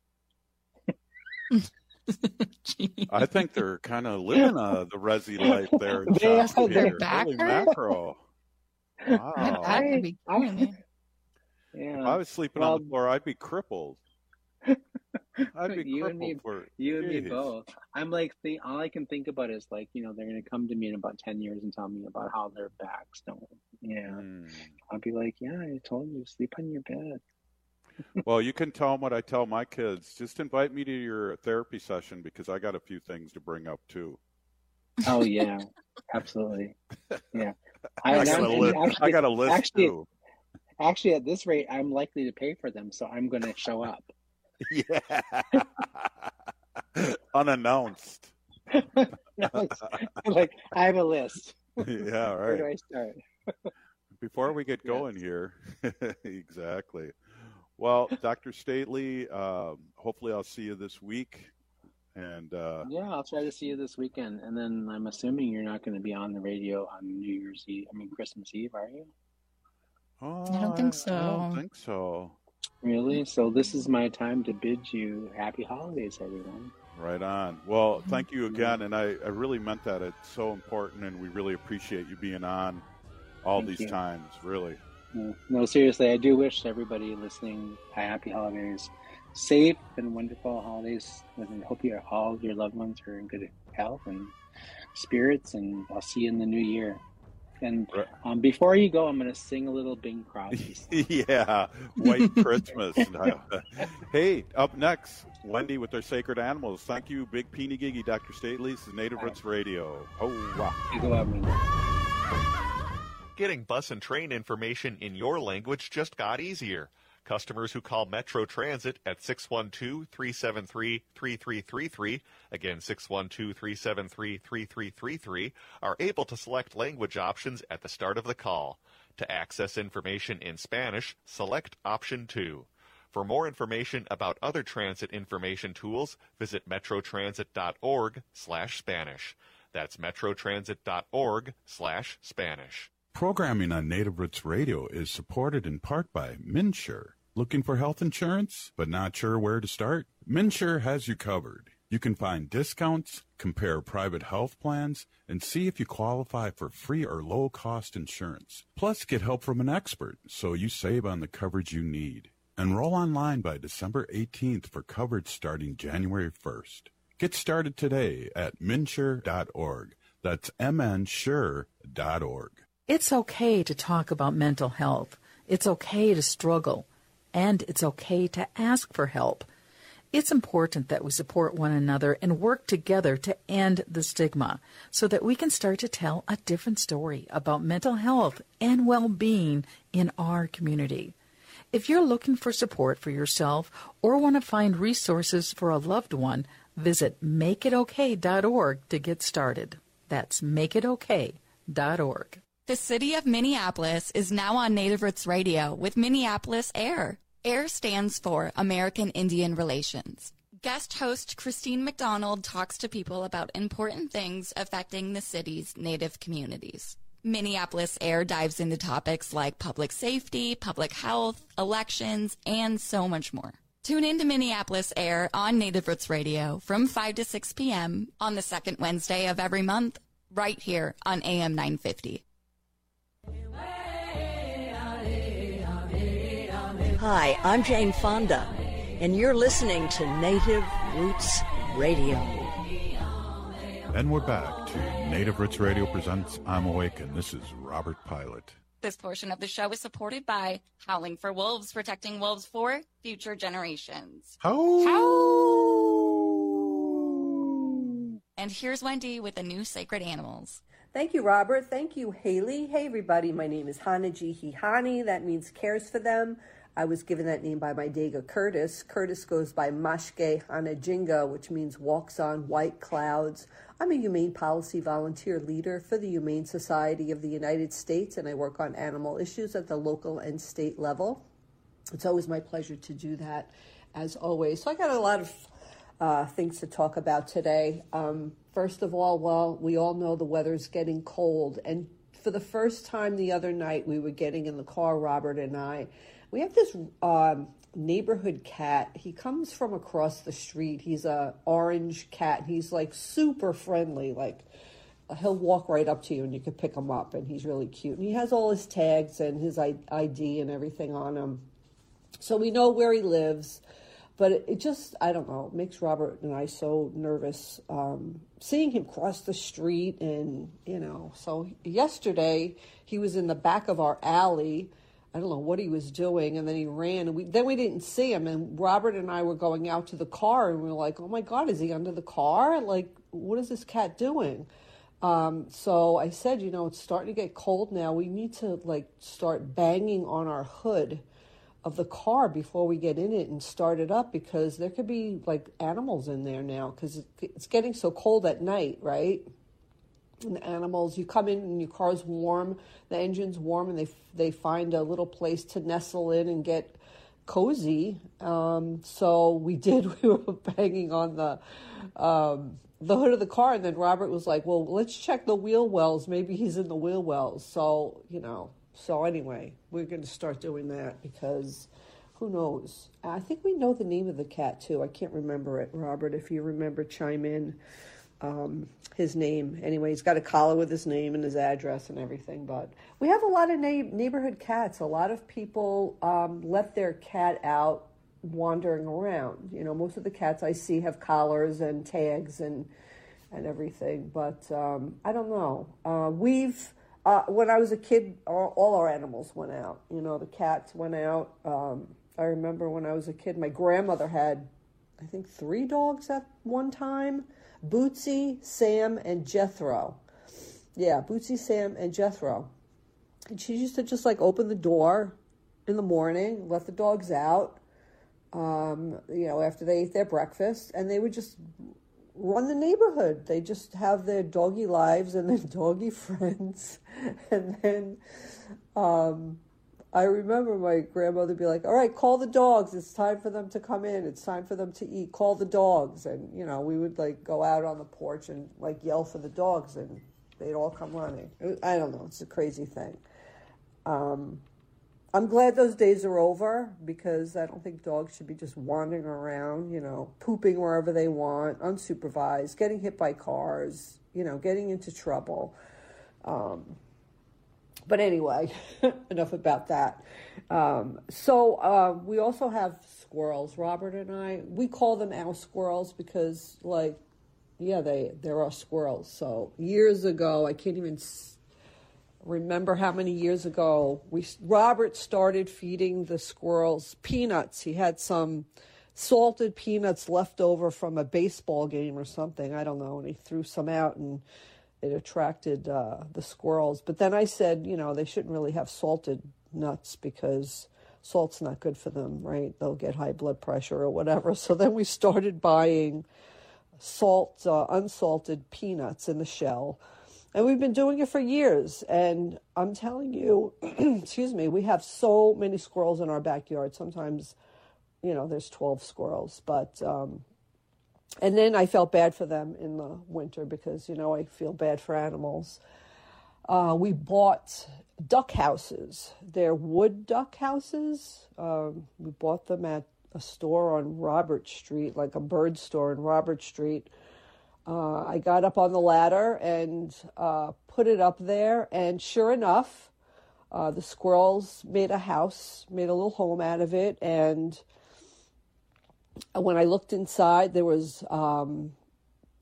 I think they're kind of living uh, the resi life there. In They Shasta are- they're Peter. back Holy there? mackerel. Wow. I, I, If I was sleeping well, on the floor, I'd be crippled. I'd be you crippled and me, for you and me Jeez. both. I'm like, the all I can think about is like, you know, they're gonna come to me in about ten years and tell me about how their backs don't. Yeah, Hmm. I'll be like, yeah, I told you, sleep on your bed. Well, you can tell them what I tell my kids. Just invite me to your therapy session because I got a few things to bring up too. Oh yeah, absolutely. Yeah, I, got, and a list. actually- I got a list actually, too. Actually, at this rate, I'm likely to pay for them, so I'm going to show up. Yeah. Unannounced. No, it's like, I have a list. Yeah, Where do right. I start? Before we get going here, exactly. Well, Doctor Stately, um, hopefully I'll see you this week. And uh, Yeah, I'll try to see you this weekend. And then I'm assuming you're not going to be on the radio on New Year's Eve, I mean, Christmas Eve, are you? oh, I don't think so. I don't think so. Really? So this is my time to bid you happy holidays, everyone. Right on. Well, thank you again. And I, I really meant that. It's so important, and we really appreciate you being on all Thank these you. times, really. No, no, seriously, I do wish everybody listening a happy holidays, safe and wonderful holidays, and hope you all your loved ones are in good health and spirits. And I'll see you in the new year. And um, before you go, I'm going to sing a little Bing Crosby. Yeah, White Christmas. Hey, up next, Wendy with their sacred animals. Thank you, Big Peeny Giggy, Doctor Stately. This is Native Roots Radio. Oh, wow. You go out, Wendy. Getting bus and train information in your language just got easier. Customers who call Metro Transit at six one two, three seven three, three three three three, again six one two, three seven three, three three three three, are able to select language options at the start of the call. To access information in Spanish, select option two. For more information about other transit information tools, visit metrotransit.org slash Spanish. That's metrotransit.org slash Spanish. Programming on Native Roots Radio is supported in part by MNsure. Looking for health insurance, but not sure where to start? MNsure has you covered. You can find discounts, compare private health plans, and see if you qualify for free or low-cost insurance. Plus, get help from an expert so you save on the coverage you need. Enroll online by December eighteenth for coverage starting January first. Get started today at mnsure dot org. That's m n sure dot org. It's okay to talk about mental health. It's okay to struggle. And it's okay to ask for help. It's important that we support one another and work together to end the stigma so that we can start to tell a different story about mental health and well-being in our community. If you're looking for support for yourself or want to find resources for a loved one, visit make it okay dot org to get started. That's make it okay dot org. The city of Minneapolis is now on Native Roots Radio with Minneapolis AIR. AIR stands for American Indian Relations. Guest host Christine McDonald talks to people about important things affecting the city's Native communities. Minneapolis AIR dives into topics like public safety, public health, elections, and so much more. Tune in to Minneapolis AIR on Native Roots Radio from five to six p.m. on the second Wednesday of every month, right here on A M nine fifty. Hi, I'm Jane Fonda, and you're listening to Native Roots Radio. And we're back to Native Roots Radio presents I'm Awake, and this is Robert Pilot. This portion of the show is supported by Howling for Wolves, protecting wolves for future generations. Howl! Howl! And here's Wendy with the new Sacred Animals. Thank you, Robert. Thank you, Haley. Hey, everybody. My name is Hanaji Hihani. That means cares for them. I was given that name by my Dega Curtis. Curtis goes by Mashke Hanajinga, which means walks on white clouds. I'm a humane policy volunteer leader for the Humane Society of the United States, and I work on animal issues at the local and state level. It's always my pleasure to do that, as always. So I got a lot of uh, things to talk about today. Um, first of all, well, we all know the weather's getting cold, and for the first time the other night, we were getting in the car, Robert and I. We have this um, neighborhood cat. He comes from across the street. He's a orange cat. He's like super friendly. Like he'll walk right up to you and you can pick him up, and he's really cute. And he has all his tags and his I D and everything on him. So we know where he lives, but it, it just, I don't know, makes Robert and I so nervous um, seeing him cross the street. And, you know, so yesterday he was in the back of our alley. I don't know what he was doing, and then he ran, and we, then we didn't see him, and Robert and I were going out to the car, and we were like, oh my God, is he under the car? Like, what is this cat doing? Um, so I said, you know, it's starting to get cold now. We need to, like, start banging on our hood of the car before we get in it and start it up, because there could be, like, animals in there now, because it's getting so cold at night, right? And the animals, you come in and your car's warm, the engine's warm, and they they find a little place to nestle in and get cozy. Um, so we did. We were banging on the um, the hood of the car, and then Robert was like, "Well, let's check the wheel wells. Maybe he's in the wheel wells." So you know. So anyway, we're going to start doing that because who knows? I think we know the name of the cat too. I can't remember it, Robert. If you remember, chime in. Um, his name. Anyway, he's got a collar with his name and his address and everything. But we have a lot of na- neighborhood cats. A lot of people um, let their cat out wandering around. You know, most of the cats I see have collars and tags and and everything. But um, I don't know. Uh, we've uh, when I was a kid, all, all our animals went out. You know, the cats went out. Um, I remember when I was a kid, my grandmother had, I think, three dogs at one time. Bootsy, Sam, and Jethro. Yeah, Bootsy, Sam, and Jethro. And she used to just like open the door in the morning, let the dogs out, um, you know, after they ate their breakfast, and they would just run the neighborhood. They just have their doggy lives and their doggy friends. And then um, I remember my grandmother be like, all right, call the dogs. It's time for them to come in. It's time for them to eat. Call the dogs. And, you know, we would, like, go out on the porch and, like, yell for the dogs, and they'd all come running. I don't know. It's a crazy thing. Um, I'm glad those days are over, because I don't think dogs should be just wandering around, you know, pooping wherever they want, unsupervised, getting hit by cars, you know, getting into trouble. Um But anyway, enough about that. Um, so uh, we also have squirrels, Robert and I. We call them our squirrels because, like, yeah, they, they're our squirrels. So years ago, I can't even s- remember how many years ago, we Robert started feeding the squirrels peanuts. He had some salted peanuts left over from a baseball game or something. I don't know. And he threw some out, and it attracted uh, the squirrels. But then I said, you know, they shouldn't really have salted nuts because salt's not good for them, right? They'll get high blood pressure or whatever. So then we started buying salt, uh, unsalted peanuts in the shell. And we've been doing it for years. And I'm telling you, excuse me, we have so many squirrels in our backyard. Sometimes, you know, there's twelve squirrels. But um And then I felt bad for them in the winter because, you know, I feel bad for animals. Uh, we bought duck houses. They're wood duck houses. Um, we bought them at a store on Robert Street, like a bird store in Robert Street. Uh, I got up on the ladder and uh, put it up there. And sure enough, uh, the squirrels made a house, made a little home out of it. And when I looked inside, there was um,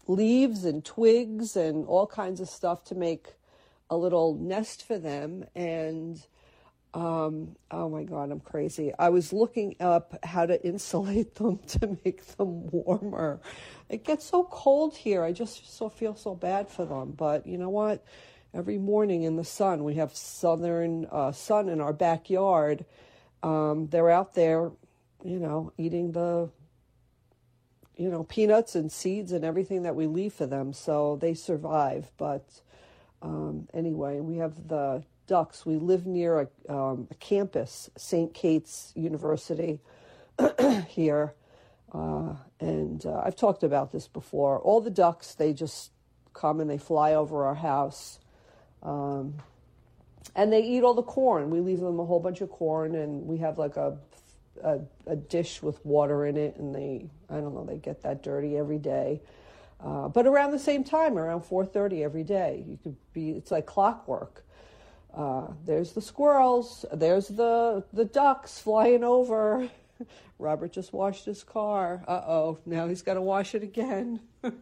leaves and twigs and all kinds of stuff to make a little nest for them. And um, oh my God, I'm crazy. I was looking up how to insulate them to make them warmer. It gets so cold here. I just so feel so bad for them. But you know what? Every morning in the sun, we have southern uh, sun in our backyard. Um, they're out there, you know, eating the, you know, peanuts and seeds and everything that we leave for them. So they survive. But um, anyway, we have the ducks. We live near a, um, a campus, Saint Kate's University here. Uh, and uh, I've talked about this before. All the ducks, they just come and they fly over our house. Um, and they eat all the corn. We leave them a whole bunch of corn, and we have like a, a, a dish with water in it, and they, I don't know, they get that dirty every day. Uh, but around the same time, around four thirty every day, you could be, it's like clockwork. Uh, there's the squirrels, there's the, the ducks flying over. Robert just washed his car. Uh-oh, now he's got to wash it again.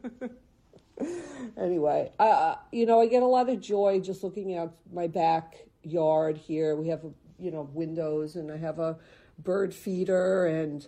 Anyway, uh, you know, I get a lot of joy just looking out my backyard here. We have, you know, windows, and I have a bird feeder, and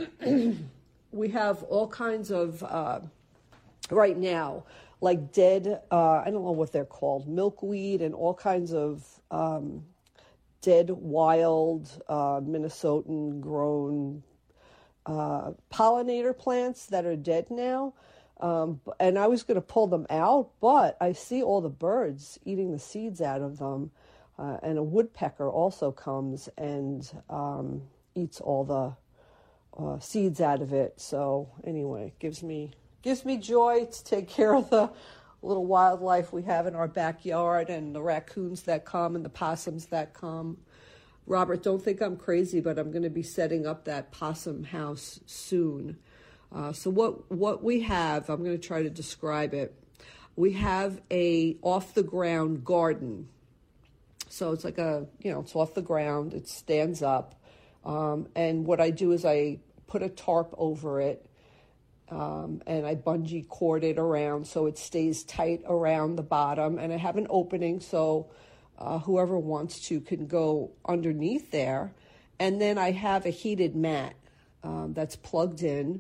we have all kinds of, uh, right now, like dead, uh, I don't know what they're called, milkweed and all kinds of um, dead, wild, uh, Minnesotan grown uh, pollinator plants that are dead now. Um, and I was going to pull them out, but I see all the birds eating the seeds out of them. Uh, and a woodpecker also comes and um, eats all the uh, seeds out of it. So anyway, it gives me, gives me joy to take care of the little wildlife we have in our backyard, and the raccoons that come and the possums that come. Robert, don't think I'm crazy, but I'm going to be setting up that possum house soon. Uh, so what what we have, I'm going to try to describe it. We have a off-the-ground garden. So it's like a, you know, it's off the ground. It stands up. Um, and what I do is I put a tarp over it, um, and I bungee cord it around so it stays tight around the bottom. And I have an opening so uh, whoever wants to can go underneath there. And then I have a heated mat um, that's plugged in.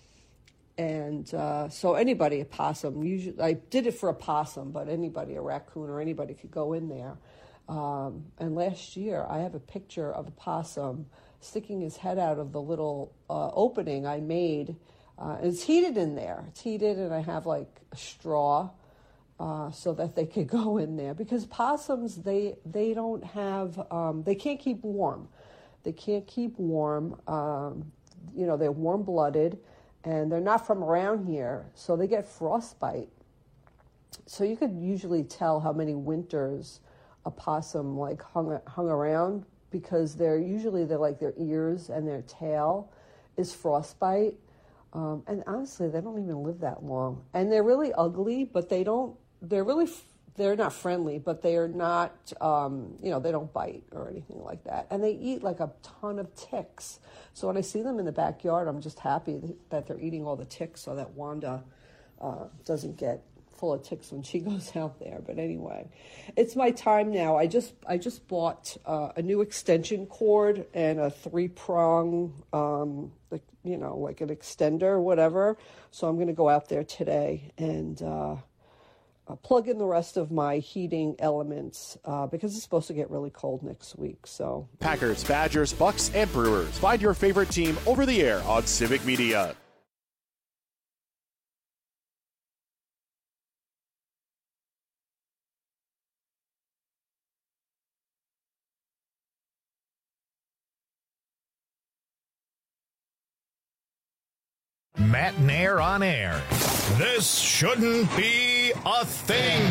And uh, so anybody, a possum, usually I did it for a possum, but anybody, a raccoon or anybody could go in there. Um, and last year I have a picture of a possum sticking his head out of the little uh, opening I made. Uh, and it's heated in there. It's heated, and I have like a straw uh, so that they could go in there. Because possums, they, they don't have, um, they can't keep warm. They can't keep warm. Um, you know, they're warm-blooded. And they're not from around here, so they get frostbite. So you could usually tell how many winters a possum like hung hung around, because they're usually they're like their ears and their tail is frostbite. Um, and honestly, they don't even live that long. And they're really ugly, but they don't. They're really they're not friendly, but they are not. Um, you know, they don't bite or anything like that. And they eat like a ton of ticks. So when I see them in the backyard, I'm just happy that they're eating all the ticks so that Wanda uh, doesn't get full of ticks when she goes out there. But anyway, it's my time now. I just I just bought uh, a new extension cord and a three-prong, um, like, you know, like an extender or whatever. So I'm going to go out there today and uh, uh, plug in the rest of my heating elements uh, because it's supposed to get really cold next week. So Packers, Badgers, Bucks, and Brewers. Find your favorite team over the air on Civic Media. Matt Nair on air. This shouldn't be a thing.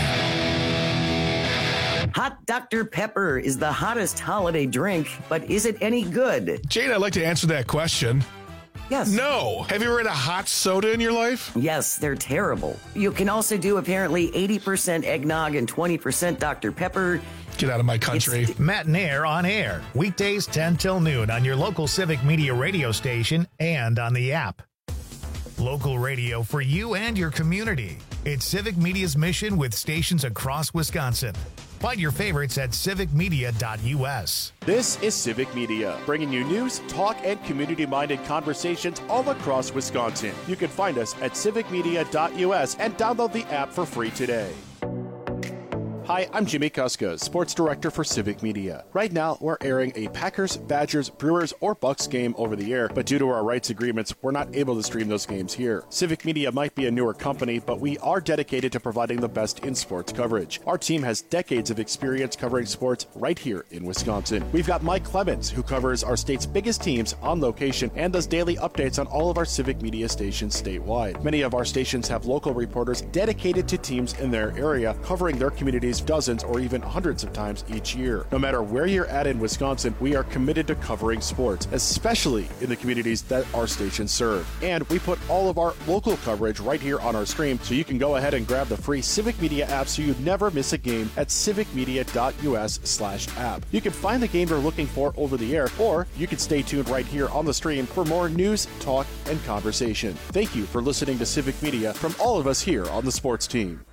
Hot Doctor Pepper is the hottest holiday drink, but is it any good? Jane, I'd like to answer that question. Yes. No. Have you ever had a hot soda in your life? Yes, they're terrible. You can also do apparently eighty percent eggnog and twenty percent Doctor Pepper. Get out of my country. It's Matt Nair on air. Weekdays ten till noon on your local Civic Media radio station and on the app. Local radio for you and your community. It's Civic Media's mission with stations across Wisconsin. Find your favorites at civic media dot u s. This is Civic Media, bringing you news, talk, and community-minded conversations all across Wisconsin. You can find us at civic media dot u s and download the app for free today. Hi, I'm Jimmy Kuska, Sports Director for Civic Media. Right now, we're airing a Packers, Badgers, Brewers, or Bucks game over the air, but due to our rights agreements, we're not able to stream those games here. Civic Media might be a newer company, but we are dedicated to providing the best in sports coverage. Our team has decades of experience covering sports right here in Wisconsin. We've got Mike Clemens, who covers our state's biggest teams on location and does daily updates on all of our Civic Media stations statewide. Many of our stations have local reporters dedicated to teams in their area, covering their communities dozens or even hundreds of times each year. No matter where you're at in Wisconsin, we are committed to covering sports, especially in the communities that our stations serve. And we put all of our local coverage right here on our stream, so you can go ahead and grab the free Civic Media app so you never miss a game at civic media dot u s slash app. You can find the game you're looking for over the air, or you can stay tuned right here on the stream for more news, talk, and conversation. Thank you for listening to Civic Media from all of us here on the sports team.